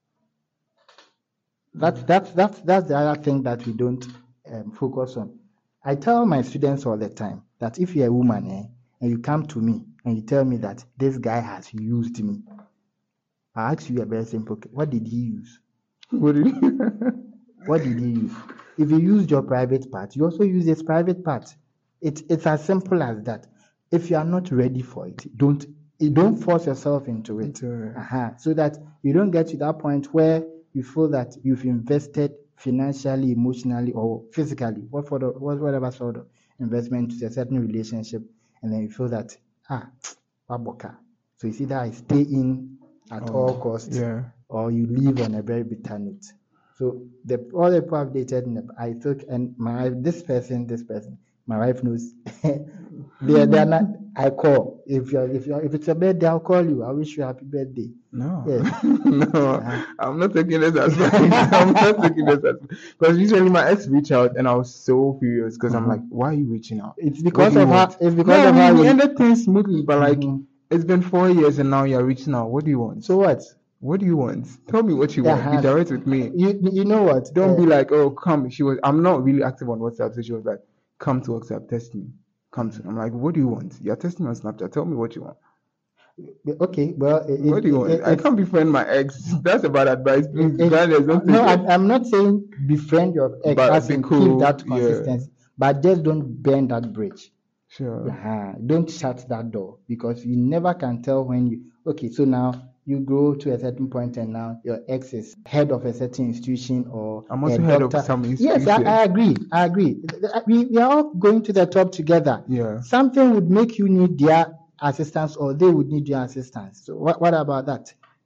That's, that's, that's, that's the other thing that we don't um, focus on. I tell my students all the time that if you're a woman eh, and you come to me and you tell me that this guy has used me, I ask you a very simple question. What did he use? What did he What did he use? If he used your private part, you also use his private part. It, it's as simple as that. If you are not ready for it, don't you don't force yourself into it. Into it. Uh-huh. So that you don't get to that point where you feel that you've invested financially, emotionally, or physically, what for the, whatever sort of investment to a certain relationship, and then you feel that, ah, waboka. So it's either I stay in at Oh, all costs, yeah. or you leave on a very bitter note. So the all the people I've dated, in the, I took, and my this person, this person, my wife knows. they are, they are not. I call if you if you if it's a birthday, I'll call you. I wish you a happy birthday. No, Yes. no, Uh-huh. I'm not taking this as I'm not taking this as because usually my ex reached out and I was so furious because I'm Mhm. like, why are you reaching out? It's What because do you of how. want? It's because No, of we, how we you. ended things smoothly, but like Mhm. it's been four years and now you're reaching out. What do you want? So what? What do you want? Tell me what you want. Uh-huh. Be direct with me. You you know what? Don't Uh, be like, oh, come. She was. I'm not really active on WhatsApp, so she was like, come to WhatsApp, test me. Come to. I'm like, what do you want? You're testing me on Snapchat. Tell me what you want. Okay, well, it, What do you want? it, I it's- can't befriend my ex. That's a bad advice. Please, it- guys, don't no, take it. I, I'm not saying befriend your ex, But as be in cool, keep that yeah. consistency, but just don't burn that bridge. Sure. Uh-huh. Don't shut that door, because you never can tell when you. Okay, so now you go to a certain point, and now your ex is head of a certain institution, or I'm also a head of doctor. some Yes, I, institution. I agree. I agree. We, we are all going to the top together. Yeah. Something would make you need their assistance, or they would need your assistance. So what, what about that?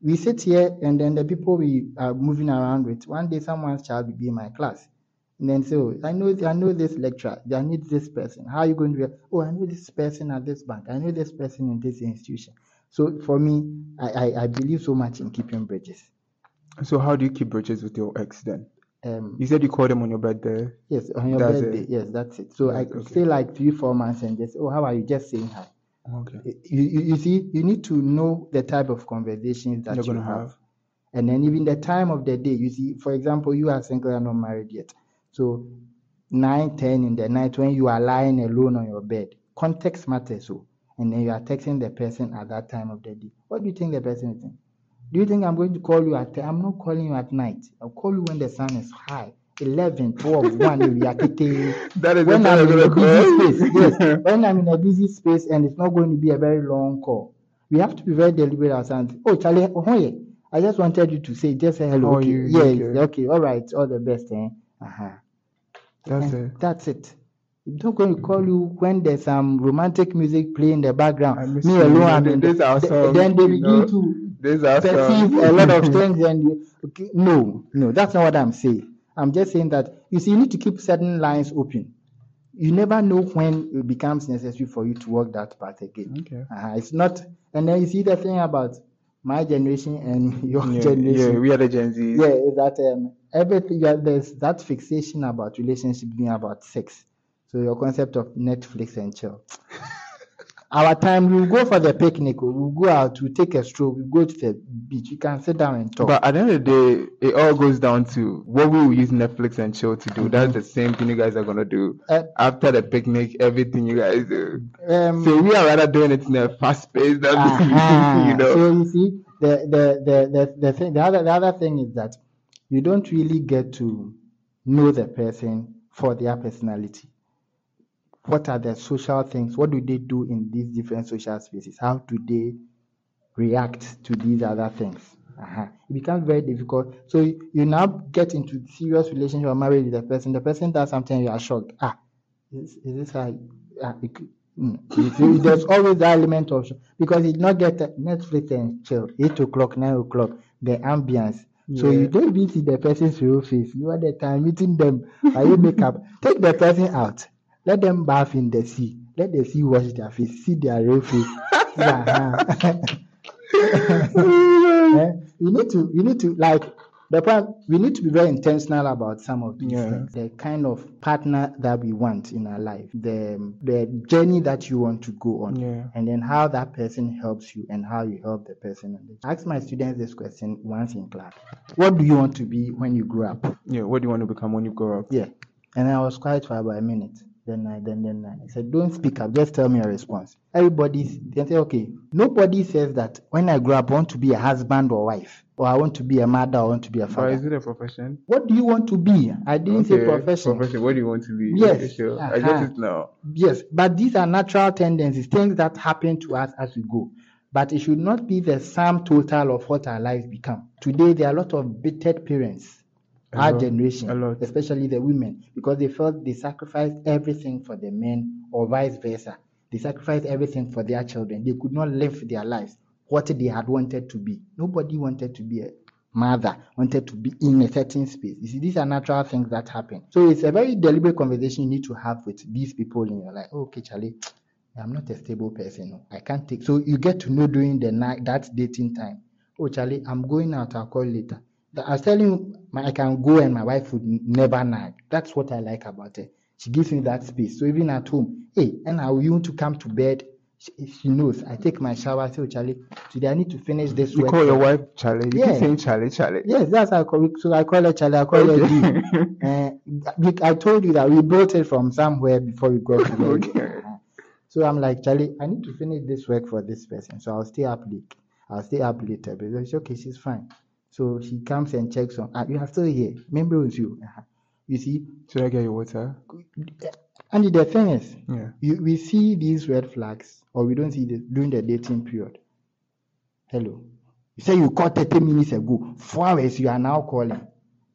we sit here and then the people we are moving around with, one day someone's child will be in my class. And then say, oh, I know I know this lecturer, I need this person. How are you going to be? Oh, I know this person at this bank, I know this person in this institution. So for me, I, I, I believe so much in keeping bridges. So how do you keep bridges with your ex then? Um, You said you called them on your birthday. yes, on your That's birthday. it. Yes, that's it. So That's I could okay. stay like three, four months and just, oh, how are you? Just saying hi. Okay. You, you, you see, you need to know the type of conversations that You're you gonna have. have. And then even the time of the day, you see, for example, you are single and not married yet. So nine, ten in the night when you are lying alone on your bed, context matters. So, and then you are texting the person at that time of the day. What do you think the person is saying? Do you think I'm going to call you at, I'm not calling you at night. I'll call you when the sun is high. eleven, twelve, one, we are That is when the I'm time in I'm a gonna busy space, yes, call. when I'm in a busy space and it's not going to be a very long call, we have to be very deliberate ourselves. Oh, Charlie, oh, yeah, I just wanted you to say, just say hello. How are Okay, you? You yes, okay? okay, all right, all the best. Eh? Uh-huh. That's And it. that's it. I'm not going to call you when there's some romantic music playing in the background. I miss Me you. You alone, know, I'm th- in the, this our th- song. then they You begin know, to this our perceive song. a lot of things. And you, okay, no, no, that's not what I'm saying. I'm just saying that you see, you need to keep certain lines open. You never know when it becomes necessary for you to walk that path again. Okay. Uh, it's not, and then you see the thing about my generation and your Yeah, generation. yeah, we are the Gen Zs. Yeah, is that um, everything, yeah, there's that fixation about relationship being about sex. So your concept of Netflix and chill. Our time, we'll go for the picnic, we'll go out, we'll take a stroll, we'll go to the beach, you can sit down and talk. But at the end of the day, it all goes down to what we will use Netflix and chill to do. Mhm. That's the same thing you guys are gonna do Uh, after the picnic. Everything you guys do. um, So we are rather doing it in a fast pace. That uh-huh. you know. So you see, the the the the, the thing, the other the other thing is that you don't really get to know the person for their personality. What are the social things? What do they do in these different social spaces? How do they react to these other things? Uh-huh. It becomes very difficult. So you, you now get into serious relationship or marriage with the person. The person does something, you are shocked. Ah, is, is this how? Ah, it, mm. You see, there's always that element of shock because it's not get Netflix and chill. Eight o'clock, nine o'clock, the ambience. So Yeah. you don't even see the person's real face. You are the time meeting them. Are you makeup? Take the person out. Let them bath in the sea. Let the sea wash their face. See their real face. Yeah. Eh, you need to, you need to like the point. We need to be very intentional about some of these Yeah. things. The kind of partner that we want in our life, the the journey that you want to go on, Yeah. and then how that person helps you and how you help the person. I ask my students this question once in class: what do you want to be when you grow up? Yeah. What do you want to become when you grow up? Yeah, and I was quiet for about a minute. Then I then then I said, don't speak up, just tell me your response. Everybody they say, okay. Nobody says that when I grow up I want to be a husband or wife, or I want to be a mother, or I want to be a But father. is it a profession? What do you want to be? I didn't say Okay. profession. Profession. What do you want to be? Yes. Okay, sure. I Uh-huh. get it now. Yes, but these are natural tendencies, things that happen to us as we go. But it should not be the sum total of what our lives become. Today, there are a lot of bitter parents, A our lot, generation, a lot. especially the women, because they felt they sacrificed everything for the men, or vice versa. They sacrificed everything for their children. They could not live their lives what they had wanted to be. Nobody wanted to be a mother, wanted to be in a certain space. You see, these are natural things that happen. So it's a very deliberate conversation you need to have with these people in your life. Oh, okay, Charlie, I'm not a stable person. No. I can't take. So you get to know during the night, that dating time. Oh, Charlie, I'm going out. I'll call later. I was telling you, my, I can go and my wife would never nag. That's what I like about her. She gives me that space. So even at home, hey, and I want to come to bed. She, she knows. I take my shower. I say, oh, Charlie, today I need to finish this You work. call your wife Charlie. You Yeah. keep saying Charlie, Charlie. Yes, that's how I call it. So I call her Charlie. I call Okay. her D. Uh, I told you that we built it from somewhere before we got to bed. Okay. Uh-huh. So I'm like, Charlie, I need to finish this work for this person. So I'll stay up late. I'll stay up later. But she's okay, she's fine. So she comes and checks on. Ah, you are still here. Remember it was you. Uh-huh. You see, Should I get you water? and the thing is, Yeah. you, we see these red flags, or we don't see this during the dating period. Hello. You say you called thirty minutes ago. Four hours, you are now calling.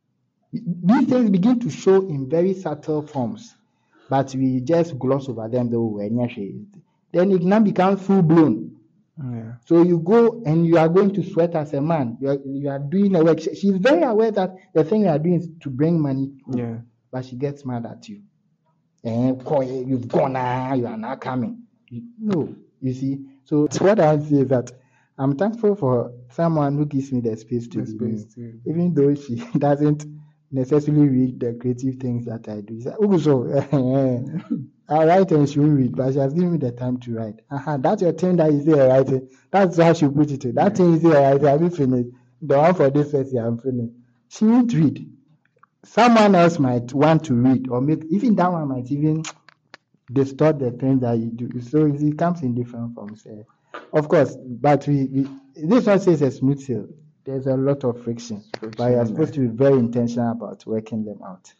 These things begin to show in very subtle forms, but we just gloss over them. Though, then it now becomes full blown. Yeah. So you go and you are going to sweat as a man. You are, you are doing a work. She, she's very aware that the thing you are doing is to bring money home, Yeah. but she gets mad at you. And you've gone, ah, you are not coming. You, no, you see. So what I would say is that I'm thankful for someone who gives me the space to The be me, space to- even though she doesn't necessarily read the creative things that I do. She said, "Oh, so I write and she won't read, but she has given me the time to write. Uh-huh, that's your thing that you say you're writing. That's how she put it. That Yeah. thing you say you're writing, have you finished? The one for this person, I'm finished. She won't read. Someone else might want to read, or make even that one might even distort the thing that you do. So it comes in different forms. Uh, of course, but we, we this one says a smooth sail. There's a lot of friction, but Friction, you're supposed to be very intentional about working them out.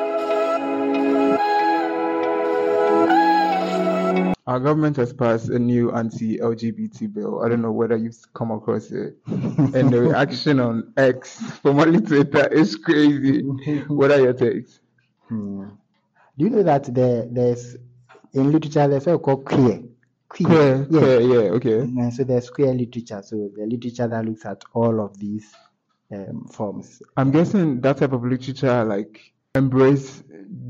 Our government has passed a new anti-L G B T bill. I don't know whether you've come across it. And the reaction on X, formerly Twitter, is crazy. What are your takes? Hmm. Do you know that there, there's in literature there's what called queer? Queer, yeah. queer, yeah, okay. And so there's queer literature. So the literature that looks at all of these um, forms. I'm guessing that type of literature like embrace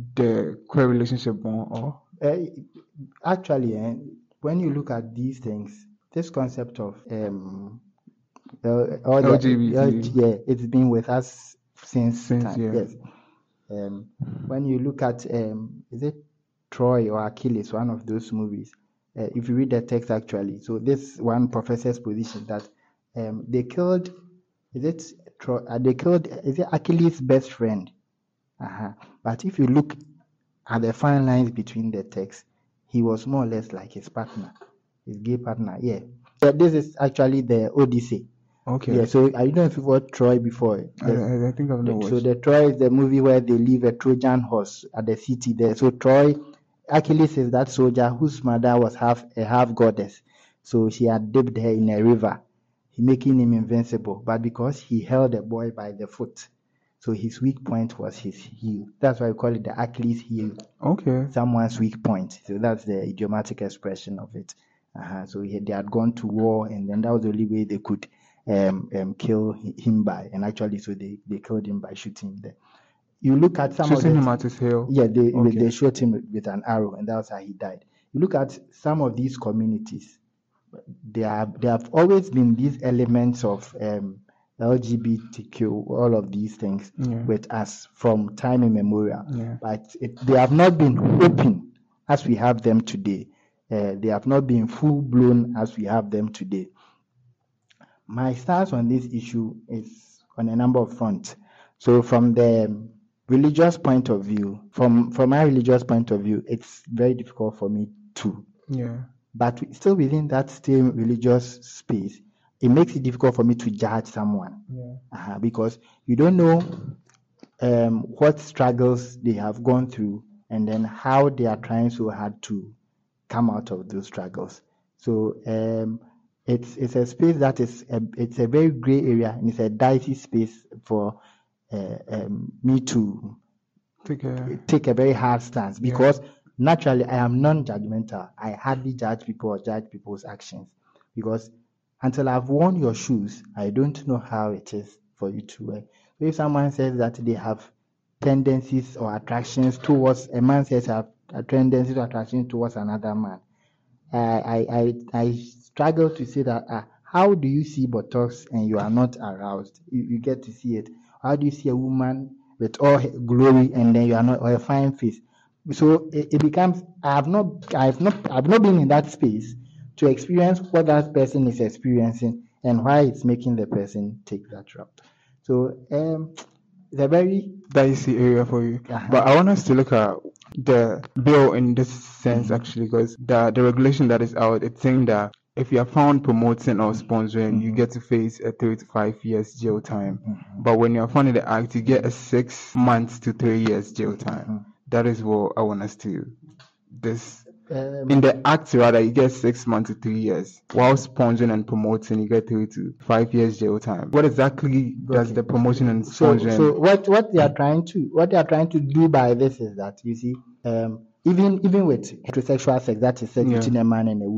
the queer relationship more, or Uh, actually, eh, when you look at these things, this concept of um, uh, all the- L G B T. L- yeah, it's been with us since, Since, time. yeah. Yes. Um, when you look at um, is it Troy or Achilles, one of those movies? Uh, if you read the text actually, so this one professor's position that um, they killed, is it Troy? Uh, they killed, is it Achilles' best friend? Uh-huh. But if you look at the fine lines between the text, he was more or less like his partner, his gay partner. Yeah. So this is actually the Odyssey. Okay. Yeah. So I don't know if you've watched Troy before. I, I, I think I've not So watched. the Troy is the movie where they leave a Trojan horse at the city there. So Troy, Achilles is that soldier whose mother was half a half goddess. So she had dipped her in a river, making him invincible. But because he held the boy by the foot, so his weak point was his heel. That's why we call it the Achilles heel. Okay. Someone's weak point. So that's the idiomatic expression of it. Uh-huh. So he, they had gone to war, and then that was the only way they could um, um, kill him by. And actually, so they, they killed him by shooting him there. You look at some Shooting of the, him at his heel. yeah, they Okay. they shot him with an arrow, and that's how he died. You look at some of these communities. There have there have always been these elements of um, L G B T Q, all of these things Yeah. with us from time immemorial. Yeah. But it, they have not been open as we have them today. Uh, they have not been full blown as we have them today. My stance on this issue is on a number of fronts. So from the religious point of view, from from my religious point of view, it's very difficult for me to. Yeah. But still within that same religious space, it makes it difficult for me to judge someone. Yeah. Uh-huh, because you don't know um, what struggles they have gone through and then how they are trying so hard to come out of those struggles. So um, it's it's a space that is a, it's a very gray area, and it's a dicey space for uh, um, me to Take a, take a very hard stance, because yeah. naturally I am non-judgmental. I hardly judge people or judge people's actions, because until I've worn your shoes, I don't know how it is for you to wear. So if someone says that they have tendencies or attractions towards a man, says have a tendency or attraction towards another man, I I I, I struggle to say that. Uh, how do you see buttocks and you are not aroused? You, you get to see it. How do you see a woman with all her glory and then you are not, or a fine face? So it, it becomes, I have not, I have not, I've not been in that space to experience what that person is experiencing and why it's making the person take that route. So um, it's a very dicey area for you. Uh-huh. But I want us to look at the bill in this sense, mm-hmm. actually, because the the regulation that is out, it's saying that if you are found promoting or sponsoring, mm-hmm. you get to face a three to five years jail time. Mm-hmm. But when you are found in the act, you get a six months to three years jail time. Mm-hmm. That is what I want us to this. Um, in the act, rather, you get six months to three years. While sponsoring and promoting, you get three to five years jail time. What exactly does okay. the promotion and sponsoring? So, so what what they are trying to what they are trying to do by this is that, you see, um, even even with heterosexual sex, that is sex yeah. between a man and a woman,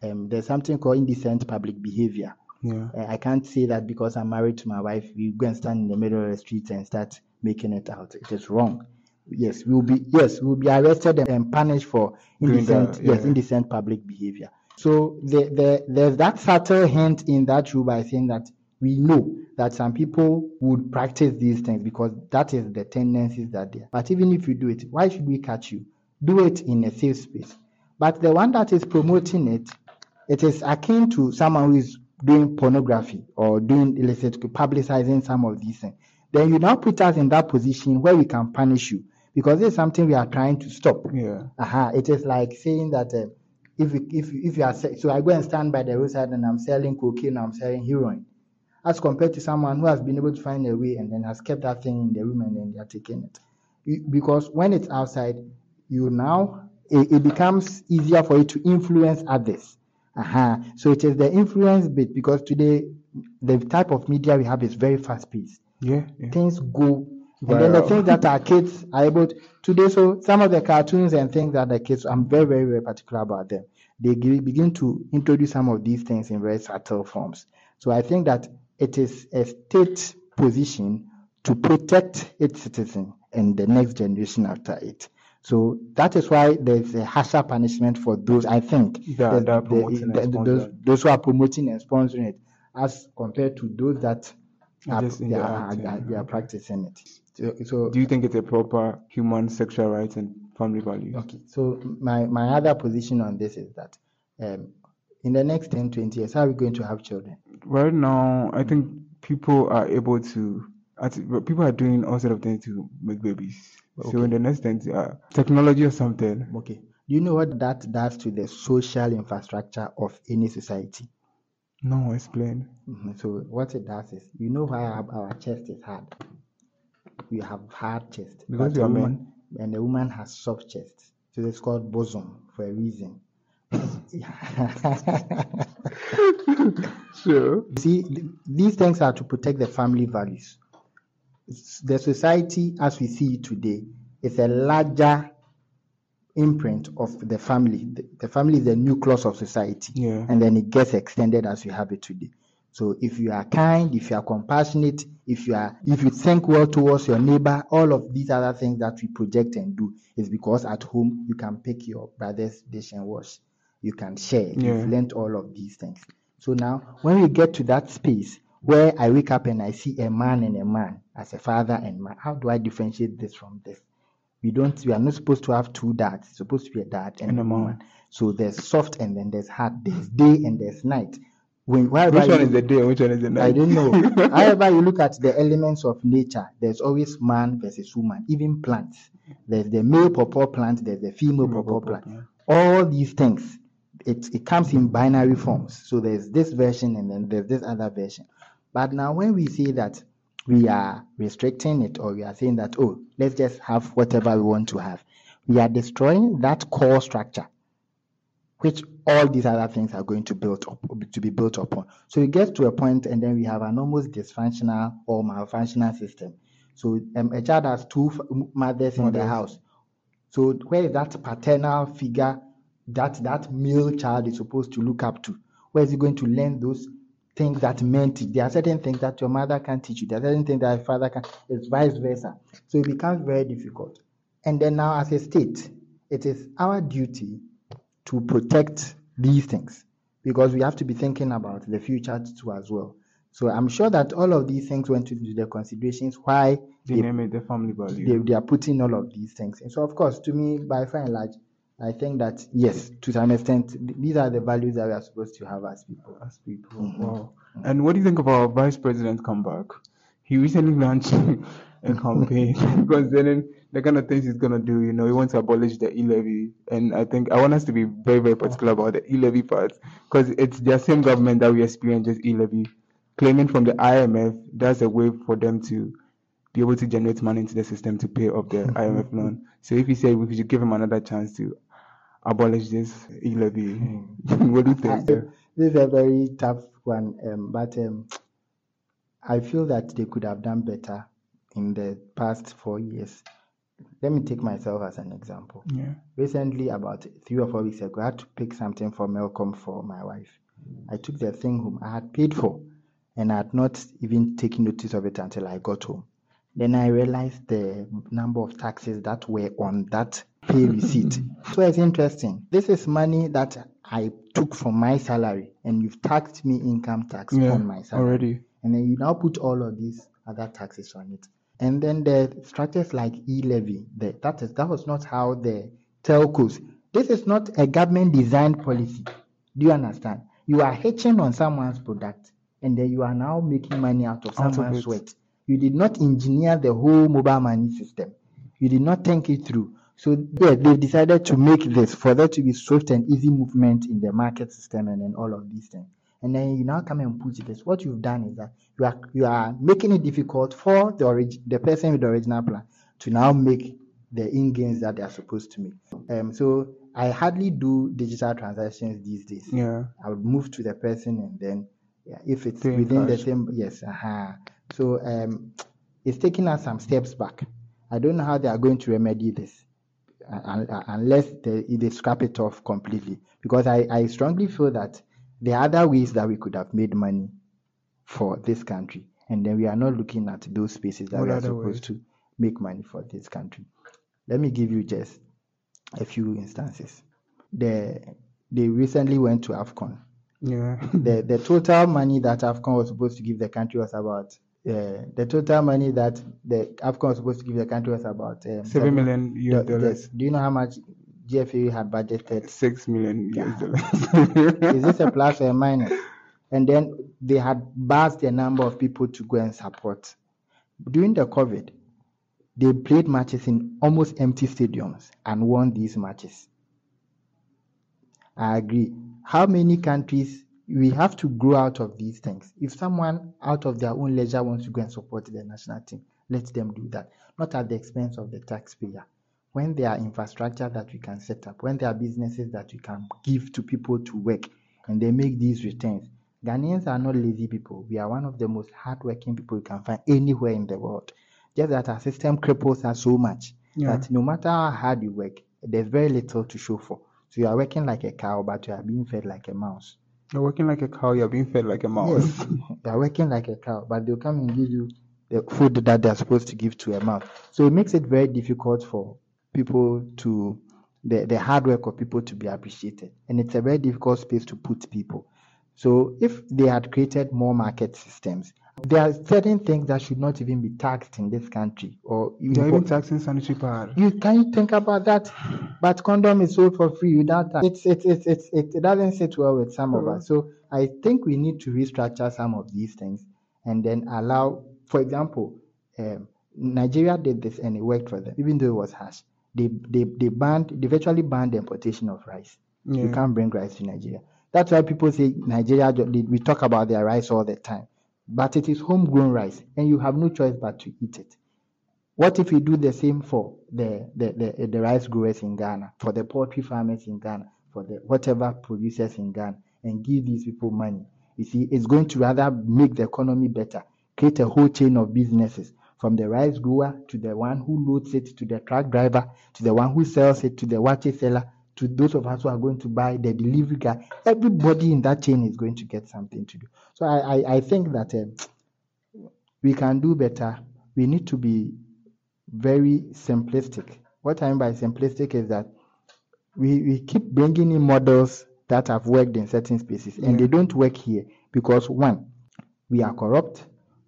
um, there's something called indecent public behavior. Yeah. Uh, I can't say that because I'm married to my wife, we go and stand in the middle of the street and start making it out. It is wrong. Yes, we'll be yes, we'll be arrested and punished for indecent that, yeah. yes, indecent public behavior. So the, the, there's that subtle hint in that rule by saying that we know that some people would practice these things because that is the tendencies that they are. But even if you do it, why should we catch you? Do it in a safe space. But the one that is promoting it, it is akin to someone who is doing pornography or doing illicit, publicizing some of these things. Then you now put us in that position where we can punish you because it's something we are trying to stop. Yeah. Uh-huh. It is like saying that uh, if you, if you, if you are so I go and stand by the roadside and I'm selling cocaine, I'm selling heroin, as compared to someone who has been able to find a way and then has kept that thing in the room and then they are taking it. You, because when it's outside, you now it, it becomes easier for you to influence others. Uh-huh. So it is the influence bit because today the type of media we have is very fast paced. Yeah, yeah. Things go, and then the things that our kids are able to today. So some of the cartoons and things that the kids, I'm very, very, very particular about them. They begin to introduce some of these things in very subtle forms. So I think that it is a state position to protect its citizen and the next generation after it. So that is why there's a harsher punishment for those, I think, that, the, that the, the, those, those who are promoting and sponsoring it, as compared to those that are, they, are, the are, they are practicing it. So, so, do you think it's a proper human sexual rights and family values? Okay, so my, my other position on this is that um, in the next ten, twenty years, how are we going to have children? Right now, I think people are able to, people are doing all sorts of things to make babies. Okay. So in the next ten, uh, technology or something. Okay. Do you know what that does to the social infrastructure of any society? No, explain. Mm-hmm. So what it does is, you know why our, our chest is hard? We have hard chest. Because we are men. And the woman has soft chest. So it's called bosom for a reason. Sure. See, th- these things are to protect the family values. The society, as we see it today, is a larger imprint of the family. The, the family is the nucleus of society, yeah. And then it gets extended as we have it today. So if you are kind, if you are compassionate, if you are, if you think well towards your neighbor, all of these other things that we project and do is because at home you can pick your brother's dish and wash. You can share. Yeah. You've learned all of these things. So now, when we get to that space where I wake up and I see a man and a man as a father and man, how do I differentiate this from this? We don't. We are not supposed to have two dads. It's supposed to be a dad and, and a woman. So there's soft and then there's hard. There's day and there's night. When, which one you, is the day and which one is the night? I don't know. However, you look at the elements of nature, there's always man versus woman, even plants. There's the male pawpaw plant, there's the female pawpaw plant. plant. All these things, it, it comes in binary forms. So there's this version and then there's this other version. But now when we say that we are restricting it or we are saying that, oh, let's just have whatever we want to have, we are destroying that core structure, which all these other things are going to build up to be built upon. So it gets to a point, and then we have an almost dysfunctional or malfunctional system. So um, a child has two mothers in the house. So where is that paternal figure that that male child is supposed to look up to? Where is he going to learn those things that men teach? There are certain things that your mother can teach you. There are certain things that your father can. It's vice versa. So it becomes very difficult. And then now, as a state, it is our duty to protect these things, because we have to be thinking about the future too as well. So I'm sure that all of these things went into the considerations why they, they name it the family value. They, they are putting all of these things. And so, of course, to me, by far and large, I think that yes, to some extent, these are the values that we are supposed to have as people. As people. Mm-hmm. Wow. Mm-hmm. And what do you think about Vice President's comeback? He recently launched a campaign concerning the kind of things he's going to do. You know, he wants to abolish the e-levy. And I think I want us to be very, very particular about the e-levy part, because it's the same government that we experience as e-levy, claiming from the I M F that's a way for them to be able to generate money into the system to pay off the I M F loan. So if he said we should give him another chance to abolish this e-levy, what do you think? I, this is a very tough one, um, but um, I feel that they could have done better in the past four years. let me take myself as an example. Yeah. Recently, about three or four weeks ago, I had to pick something for Melcom for my wife. I took the thing home. I had paid for, and I had not even taken notice of it until I got home. Then I realized the number of taxes that were on that pay receipt. So it's interesting. This is money that I took from my salary, and you've taxed me income tax Yeah, on my salary. already. And then you now put all of these other taxes on it. And then the structures like e-levy, the, that is that was not how the telcos. This is not a government designed policy. Do you understand? You are hitching on someone's product, and then you are now making money out of Out of someone's it. sweat. You did not engineer the whole mobile money system. You did not think it through. So yeah, they decided to make this for there to be swift and easy movement in the market system and then all of these things. And then you now come and put this. What you've done is that you are you are making it difficult for the orig- the person with the original plan to now make the in gains that they are supposed to make. Um, so I hardly do digital transactions these days. Yeah. I would move to the person and then yeah, if it's Pay in within the cash. same yes, uh-huh. So um, it's taking us some steps back. I don't know how they are going to remedy this uh, un- unless they, they scrap it off completely. Because I, I strongly feel that there are other ways that we could have made money for this country, and then we are not looking at those spaces that What we are other supposed ways? to make money for this country. Let me give you just a few instances. The, they recently went to AFCON. Yeah. The the total money that AFCON was supposed to give the country was about uh, the total money that the AFCON was supposed to give the country was about um, Seven million U S do- dollars. yes. Do you know how much G F A had budgeted? Six million U S Yeah. dollars. Is this a plus or a minus? And then they had buzzed the number of people to go and support. During the COVID, they played matches in almost empty stadiums and won these matches. I agree. How many countries we have to grow out of these things? If someone out of their own leisure wants to go and support the national team, let them do that, not at the expense of the taxpayer. When there are infrastructure that we can set up, when there are businesses that we can give to people to work, and they make these returns. Ghanaians are not lazy people. We are one of the most hardworking people you can find anywhere in the world. Just that our system cripples us so much Yeah. that no matter how hard you work, there's very little to show for. So you are working like a cow, but you are being fed like a mouse. You're working like a cow, you're being fed like a mouse. Yes, you are working like a cow, but they'll come and give you the food that they're supposed to give to a mouse. So it makes it very difficult for people to, the, the hard work of people to be appreciated. And it's a very difficult space to put people. So if they had created more market systems, there are certain things that should not even be taxed in this country. Or They're even taxing sanitary pad. you can you think about that? But condom is sold for free without tax. It's it's it's, it's it, it doesn't sit well with some of us. So I think we need to restructure some of these things and then allow, for example, um, Nigeria did this and it worked for them, even though it was harsh. They they they banned they virtually banned the importation of rice. Yeah. You can't bring rice to Nigeria. That's why people say Nigeria. We talk about their rice all the time, but it is homegrown rice, and you have no choice but to eat it. What if we do the same for the, the, the, the rice growers in Ghana, for the poultry farmers in Ghana, for the whatever producers in Ghana, and give these people money? You see, it's going to rather make the economy better, create a whole chain of businesses, from the rice grower to the one who loads it, to the truck driver, to the one who sells it, to the water seller, to those of us who are going to buy, the delivery guy. Everybody in that chain is going to get something to do. So I, I, I think that uh, we can do better. We need to be very simplistic. What I mean by simplistic is that we, we keep bringing in models that have worked in certain spaces, and Yeah. they don't work here because, one, we are corrupt,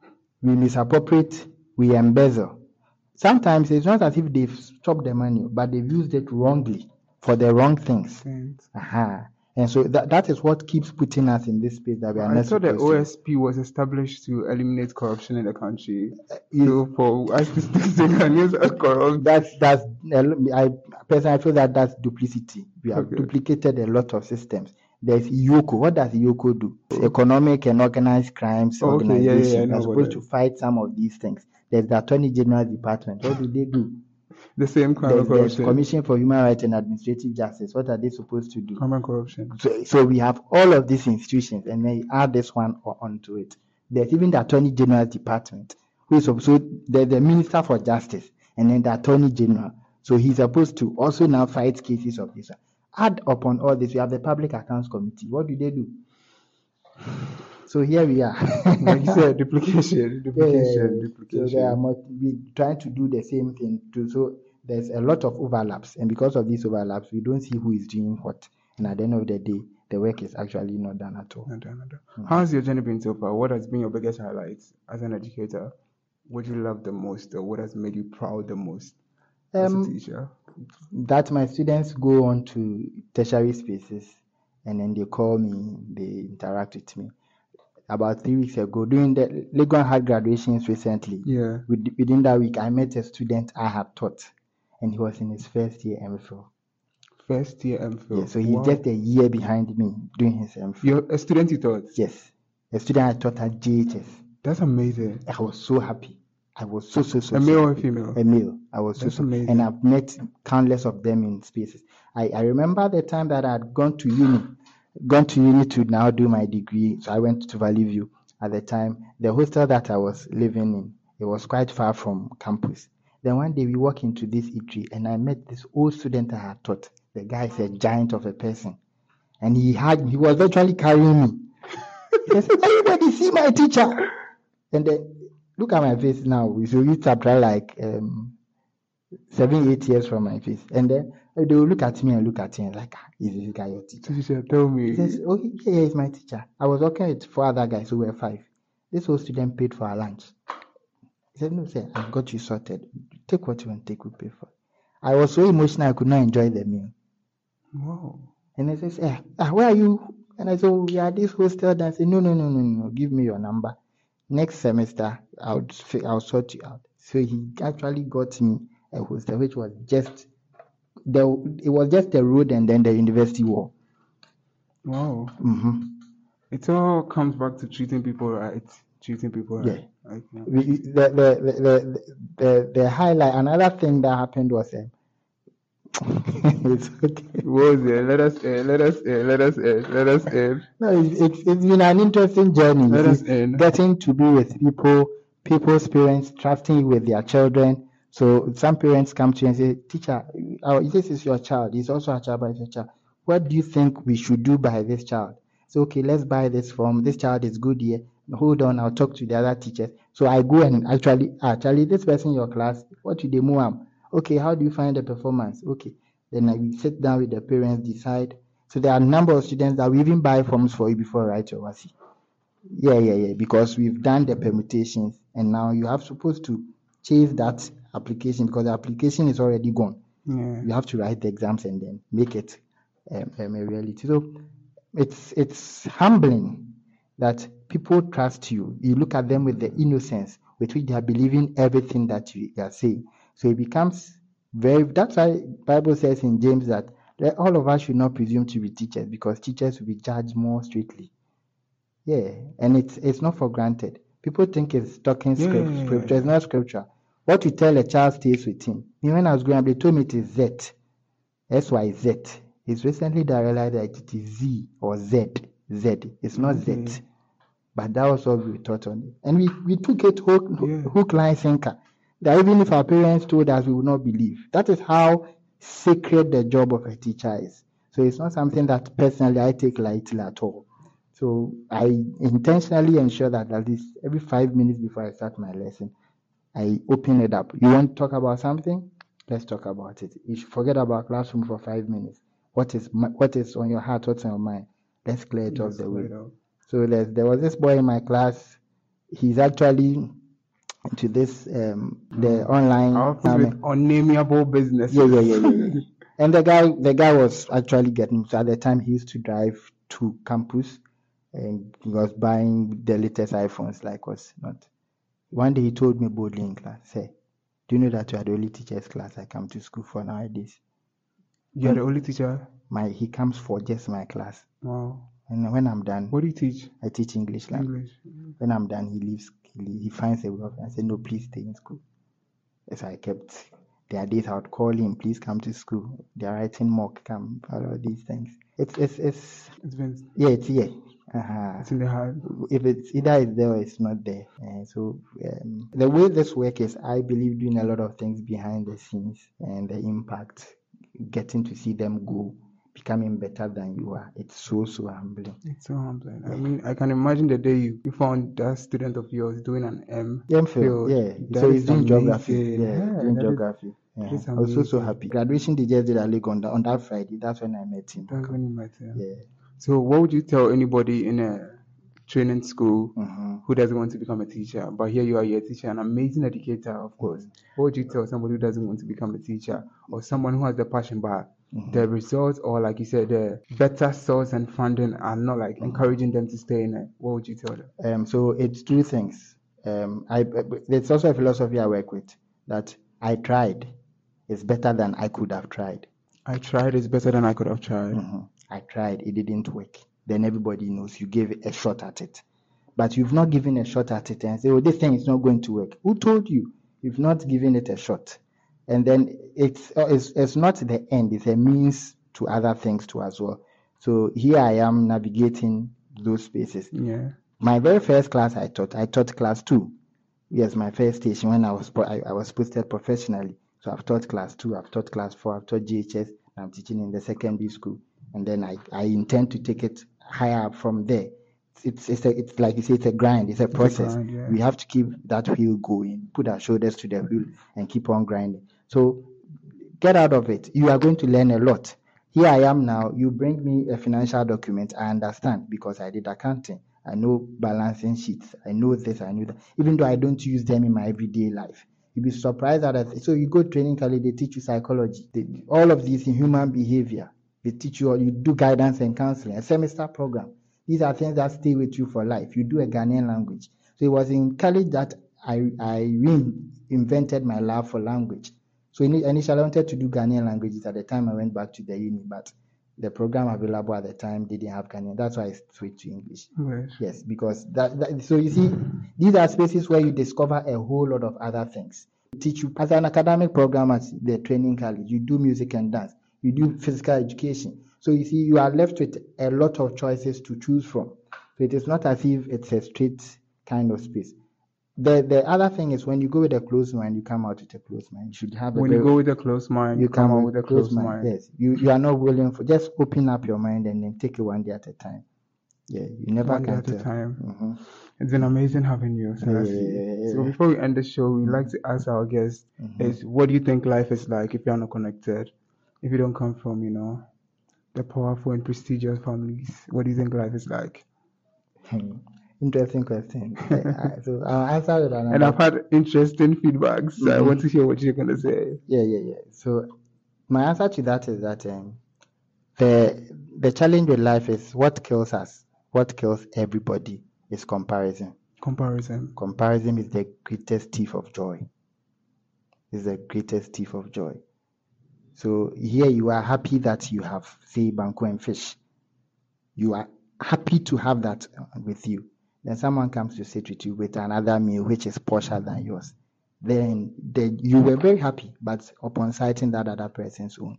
we misappropriate, we embezzle. Sometimes it's not as if they've stopped the money, but they've used it wrongly for the wrong things. Thanks. Aha. And so that, that is what keeps putting us in this space that we are I not thought the supposed O to. S P was established to eliminate corruption in the country. you- So for us to still say Ghanaians are corrupt, That's that's I personally feel that that's duplicity. We have Okay. duplicated a lot of systems. There's IOCO. What does IOCO do? It's Economic and Organized Crimes Oh, okay. Yeah, yeah, Organization. yeah, I know They're about supposed that. to fight some of these things. There's the Attorney General Department. What do they do? the same kind There's, of there's corruption. Commission for Human Rights and Administrative Justice. What are they supposed to do? Common corruption. So, so we have all of these institutions, and then you add this one o- onto it. There's even the Attorney General's Department, who is also the, the Minister for Justice. and then the Attorney General. So he's supposed to also now fight cases of this. Add upon all this, we have the Public Accounts Committee. What do they do? So here we are. Like you said, duplication, duplication, Yeah, duplication. so they are must be trying to do the same thing too. So there's a lot of overlaps, and because of these overlaps, we don't see who is doing what. And at the end of the day, the work is actually not done at all. Not done, not done. Mm-hmm. How's your journey been so far? What has been your biggest highlights as an educator? What you love the most, or what has made you proud the most as Um, a teacher? That my students go on to tertiary spaces, and then they call me, they interact with me. About three weeks ago, during the Legon had graduations recently. Yeah. Within that week, I met a student I had taught, and he was in his first year M Phil. First year M Phil. Yeah, so he's Wow. just a year behind me doing his M Phil. You're a student you taught? Yes, a student I taught at J H S. That's amazing. I was so happy. I was so so so. A so male happy. or female? A male. I was That's so so, amazing. and I've met countless of them in spaces. I, I remember the time that I had gone to uni, gone to uni to now do my degree. So I went to Valley View. At the time, the hostel that I was living in, it was quite far from campus. Then one day we walk into this eatery, and I met this old student I had taught. The guy is a giant of a person, and he had he was actually carrying me. He said, "Everybody see my teacher," and then look at my face now. So we subtract like um, seven, eight years from my face, and then they will look at me and look at him like, ah, "Is this guy your teacher?" Teacher, tell me. He says, "Oh, yeah, yeah, he's my teacher." I was working with four other guys who were five. This whole student paid for our lunch. He said, "No, sir, I've got you sorted. Take what you want to take, we pay for." I was so emotional, I could not enjoy the meal. Wow. And he says, eh, ah, where are you? And I said, "Oh, we are this hostel." And I said, no, no, no, no, no, give me your number. Next semester, I'll, I'll sort you out. So he actually got me a hostel, which was just, the, it was just the road and then the university wall. Wow. Mm-hmm. It all comes back to treating people right. Treating people right. Yeah. Like, yeah. We, the, the, the, the, the, the highlight, another thing that happened was, um, it's okay. What was it? Let us end, let us end, let us end, let us end. No, it's, it's, it's been an interesting journey. Let See, us end. Getting to be with people, people's parents, trusting you with their children. So some parents come to you and say, "Teacher, oh, this is your child. He's also a child, but it's a child. What do you think we should do by this child?" So, okay, let's buy this form. This child is good here. Hold on, I'll talk to the other teachers. So I go and actually, actually, this person in your class, what do they move? Okay, how do you find the performance? Okay. Then we sit down with the parents, decide. So there are a number of students that we even buy forms for you before you write your W A S I. Yeah, yeah, yeah, because we've done the permutations, and now you have supposed to chase that application because the application is already gone. Yeah. You have to write the exams and then make it um, um, a reality. So it's it's humbling that people trust you. You look at them with the innocence with which they are believing everything that you are saying. So it becomes very, that's why the Bible says in James that all of us should not presume to be teachers because teachers will be judged more strictly. Yeah, and it's it's not for granted. People think it's talking Yeah, script, yeah, yeah, scripture. yeah. It's not scripture. What you tell a child stays with him. Me, when I was growing up, they told me it is Z. S Y Z. It's recently that I realized that it is Z or Z. Z. It's not Okay. Z. But that was what we taught on it. And we, we took it hook, Yeah. hook, line, sinker. That even if our parents told us, we would not believe. That is how sacred the job of a teacher is. So it's not something that personally I take lightly at all. So I intentionally ensure that at least every five minutes before I start my lesson, I open it up. You want to talk about something? Let's talk about it. You should forget about classroom for five minutes. What is what is on your heart? What's on your mind? Let's clear it off Let's the clear way. it out. So there's, there was this boy in my class. He's actually into this um, the online. Office um, with unnameable businesses. yeah, yeah, yeah, yeah, yeah. And the guy, the guy was actually getting. So at the time, he used to drive to campus, and he was buying the latest iPhones. Like was not. One day he told me boldly in class, "Say, do you know that you are the only teacher's class I come to school for nowadays? You're the only teacher? My he comes for just my class, Wow. and when I'm done, What do you teach? I teach English language. English. When I'm done, he leaves. He, he finds a way of. I said, "No, please stay in school." So I kept. There are days I would call him, "Please come to school." They're writing mock, come, all of these things. It's it's it's It's been yeah, it's yeah. Uh-huh. It's in the heart. If it's either it's there or it's not there. Uh, so um, the way this work is, I believe doing a lot of things behind the scenes and the impact, getting to see them go, becoming better than you are. It's so so humbling. It's so humbling. I mean, I can imagine the day you, you found that student of yours doing an M M field. yeah. That So is he's doing geography. amazing. Yeah, Yeah, doing that is- geography. that Yeah. is I was so so amazing. happy. Graduation they just did a league on that on that Friday. That's when I met him. That's when you met him. Yeah. So, what would you tell anybody in a training school Mhm. who doesn't want to become a teacher? But here you are, you're a teacher, an amazing educator, of course. What would you tell somebody who doesn't want to become a teacher, or someone who has the passion but the results, or like you said, the better source and funding are not like encouraging them to stay in it? What would you tell them? Um, so it's two things. Um, I there's also a philosophy I work with that I tried is better than I could have tried. I tried, it's better than I could have tried. Mhm. I tried, it didn't work. Then everybody knows you gave a shot at it. But you've not given a shot at it and say, oh, this thing is not going to work. Who told you? You've not given it a shot. And then it's, it's, it's not the end, it's a means to other things too as well. So here I am navigating those spaces. Yeah. My very first class I taught, I taught class two. Yes, my first station when I was I, I was posted professionally. So I've taught class two, I've taught class four, I've taught G H S, I'm teaching in the secondary school. And then I, I intend to take it higher up from there. It's it's a, it's like you say, it's a grind, it's a process. grind, yeah. We have to keep that wheel going, put our shoulders to the wheel and keep on grinding. So get out of it. You are going to learn a lot. Here I am now. You bring me a financial document. I understand because I did accounting. I know balancing sheets. I know this. I know that. Even though I don't use them in my everyday life, you'll be surprised that. So you go training college. They teach you psychology. They, all of these in human behavior. They teach you. You do guidance and counseling. A semester program. These are things that stay with you for life. You do a Ghanaian language. So it was in college that I I reinvented my love for language. So initially I wanted to do Ghanaian languages. At the time I went back to the uni, but the program available at the time didn't have Ghanaian. That's why I switched to English. Right. Yes, because that, that so you see, these are spaces where you discover a whole lot of other things. Teach you as an academic program at the training college, you do music and dance, you do physical education. So you see, you are left with a lot of choices to choose from. So it is not as if it's a straight kind of space. The the other thing is when you go with a closed mind, you come out with a closed mind. You should have a When very, you go with a closed mind, you come out with a closed mind. Yes, you you are not willing for just open up your mind and then take it one day at a time. Yeah, you never One day can at a tell. time. Mhm. It's been amazing having you, Selassie. Yeah, yeah, yeah, So yeah. before we end the show, we like to ask our guests is what do you think life is like if you're not connected? If you don't come from, you know, the powerful and prestigious families, what do you think life is like? Interesting question. Uh, so I'll answer with another. And I've had interesting feedbacks. So I want to hear what you're gonna say. Yeah, yeah, yeah. So my answer to that is that um, the the challenge with life is what kills us, what kills everybody is comparison. Comparison. Comparison is the greatest thief of joy. Is the greatest thief of joy. So here you are happy that you have, say, banku and fish. You are happy to have that with you. Then someone comes to sit with you with another meal which is posher than yours. Then, then you were very happy, but upon sighting that other person's own,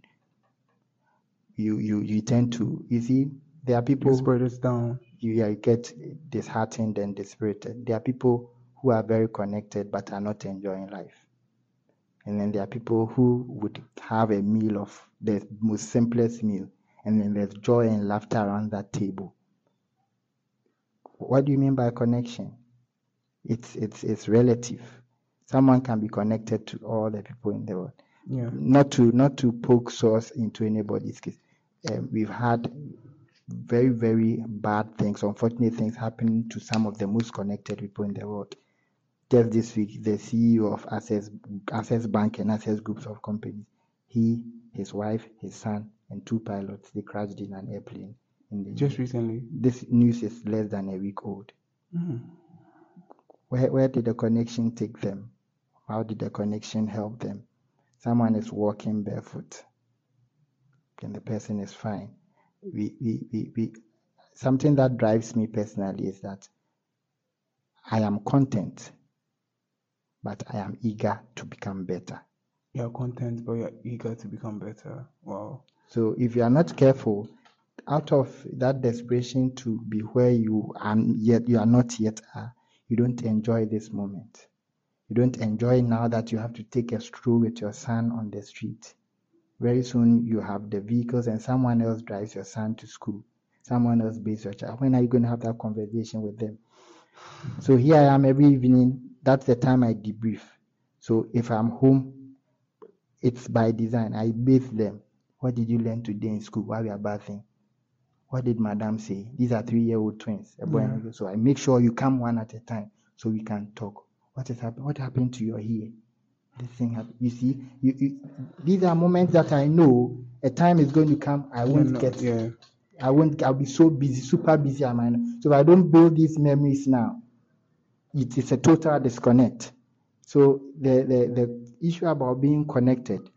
you you you tend to, you see, there are people Your spirit is down. you, yeah, you get disheartened and dispirited. There are people who are very connected but are not enjoying life. And then there are people who would have a meal of the most simplest meal, and then there's joy and laughter around that table. What do you mean by connection? It's it's it's relative. Someone can be connected to all the people in the world. Yeah. Not to not to poke sauce into anybody's case. Um, we've had very very bad things, unfortunate things happening to some of the most connected people in the world. Just this week, the C E O of Access Access Bank and Access groups of companies, he, his wife, his son, and two pilots, they crashed in an airplane. In the Just recently. This news is less than a week old. Mm. Where where did the connection take them? How did the connection help them? Someone is walking barefoot, and the person is fine. We we we, we something that drives me personally is that I am content, but I am eager to become better. You're content, but you're eager to become better. Wow. So if you are not careful, out of that desperation to be where you are yet you are not yet are, you don't enjoy this moment. You don't enjoy now that you have to take a stroll with your son on the street. Very soon you have the vehicles and someone else drives your son to school. Someone else bathes your child. When are you going to have that conversation with them? So here I am every evening. That's the time I debrief. So if I'm home, it's by design. I bathe them. What did you learn today in school while we are bathing? What did Madam say? These are three-year-old twins. A boy and a girl. So I make sure you come one at a time so we can talk. What is happening? What happened to your ear? This thing happened. You see, you, you, these are moments that I know a time is going to come. I won't no, get. yeah. I won't. I'll be so busy, super busy. I might. So if I don't build these memories now, it is a total disconnect. So the the, the issue about being connected,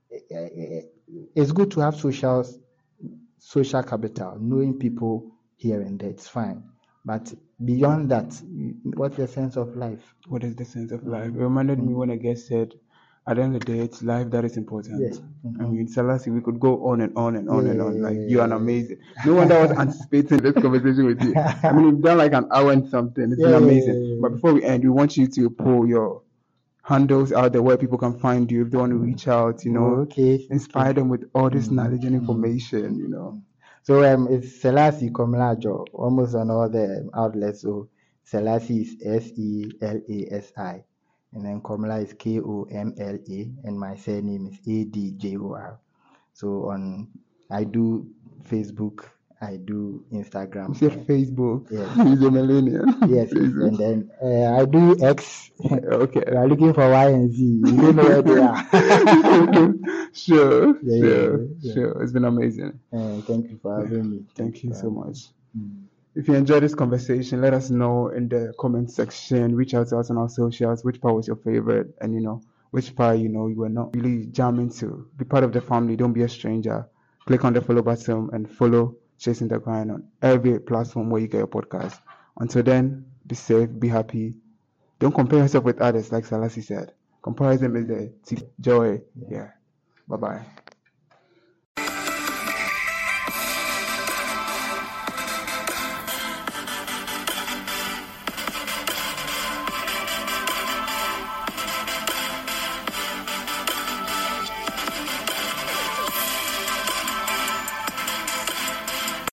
it's good to have social social capital, knowing people here and there. It's fine, but beyond that, what's the sense of life? What is the sense of life? It reminded mm-hmm. me when a guest said, at the end of the day, it's life that is important. Yes. Mm-hmm. I mean, Selassie, we could go on and on and on yeah. and on. Like, you are amazing. No wonder I was anticipating this conversation with you. I mean, you've done like an hour and something. It's yeah, been amazing. yeah, yeah. But before we end, we want you to pull your handles out there where people can find you if they want to reach out, you know, okay. inspire okay. them with all this mm-hmm. knowledge and information, you know. So um, it's Selassie Komlajo, almost on all the outlets. So Selassie is S E L A S I, and then Komla is K O M L A, and my surname is A D J O R. So on, I do Facebook, I do Instagram. You said Facebook? Yes. He's a millennial. Yes, and then uh, I do X. Okay. We are looking for Y and Z. You don't know where they are. Sure, yeah, sure, yeah, yeah. sure. It's been amazing. Uh, thank you for having me. Thank, thank you so much. Mm. If you enjoyed this conversation, let us know in the comment section. Reach out to us on our socials. Which part was your favorite? And, you know, which part, you know, you were not really jamming to. Be part of the family. Don't be a stranger. Click on the follow button and follow Chasing the Grind on every platform where you get your podcast. Until then, be safe, be happy. Don't compare yourself with others, like Selassie said. Comparison is the joy. Yeah. Bye-bye.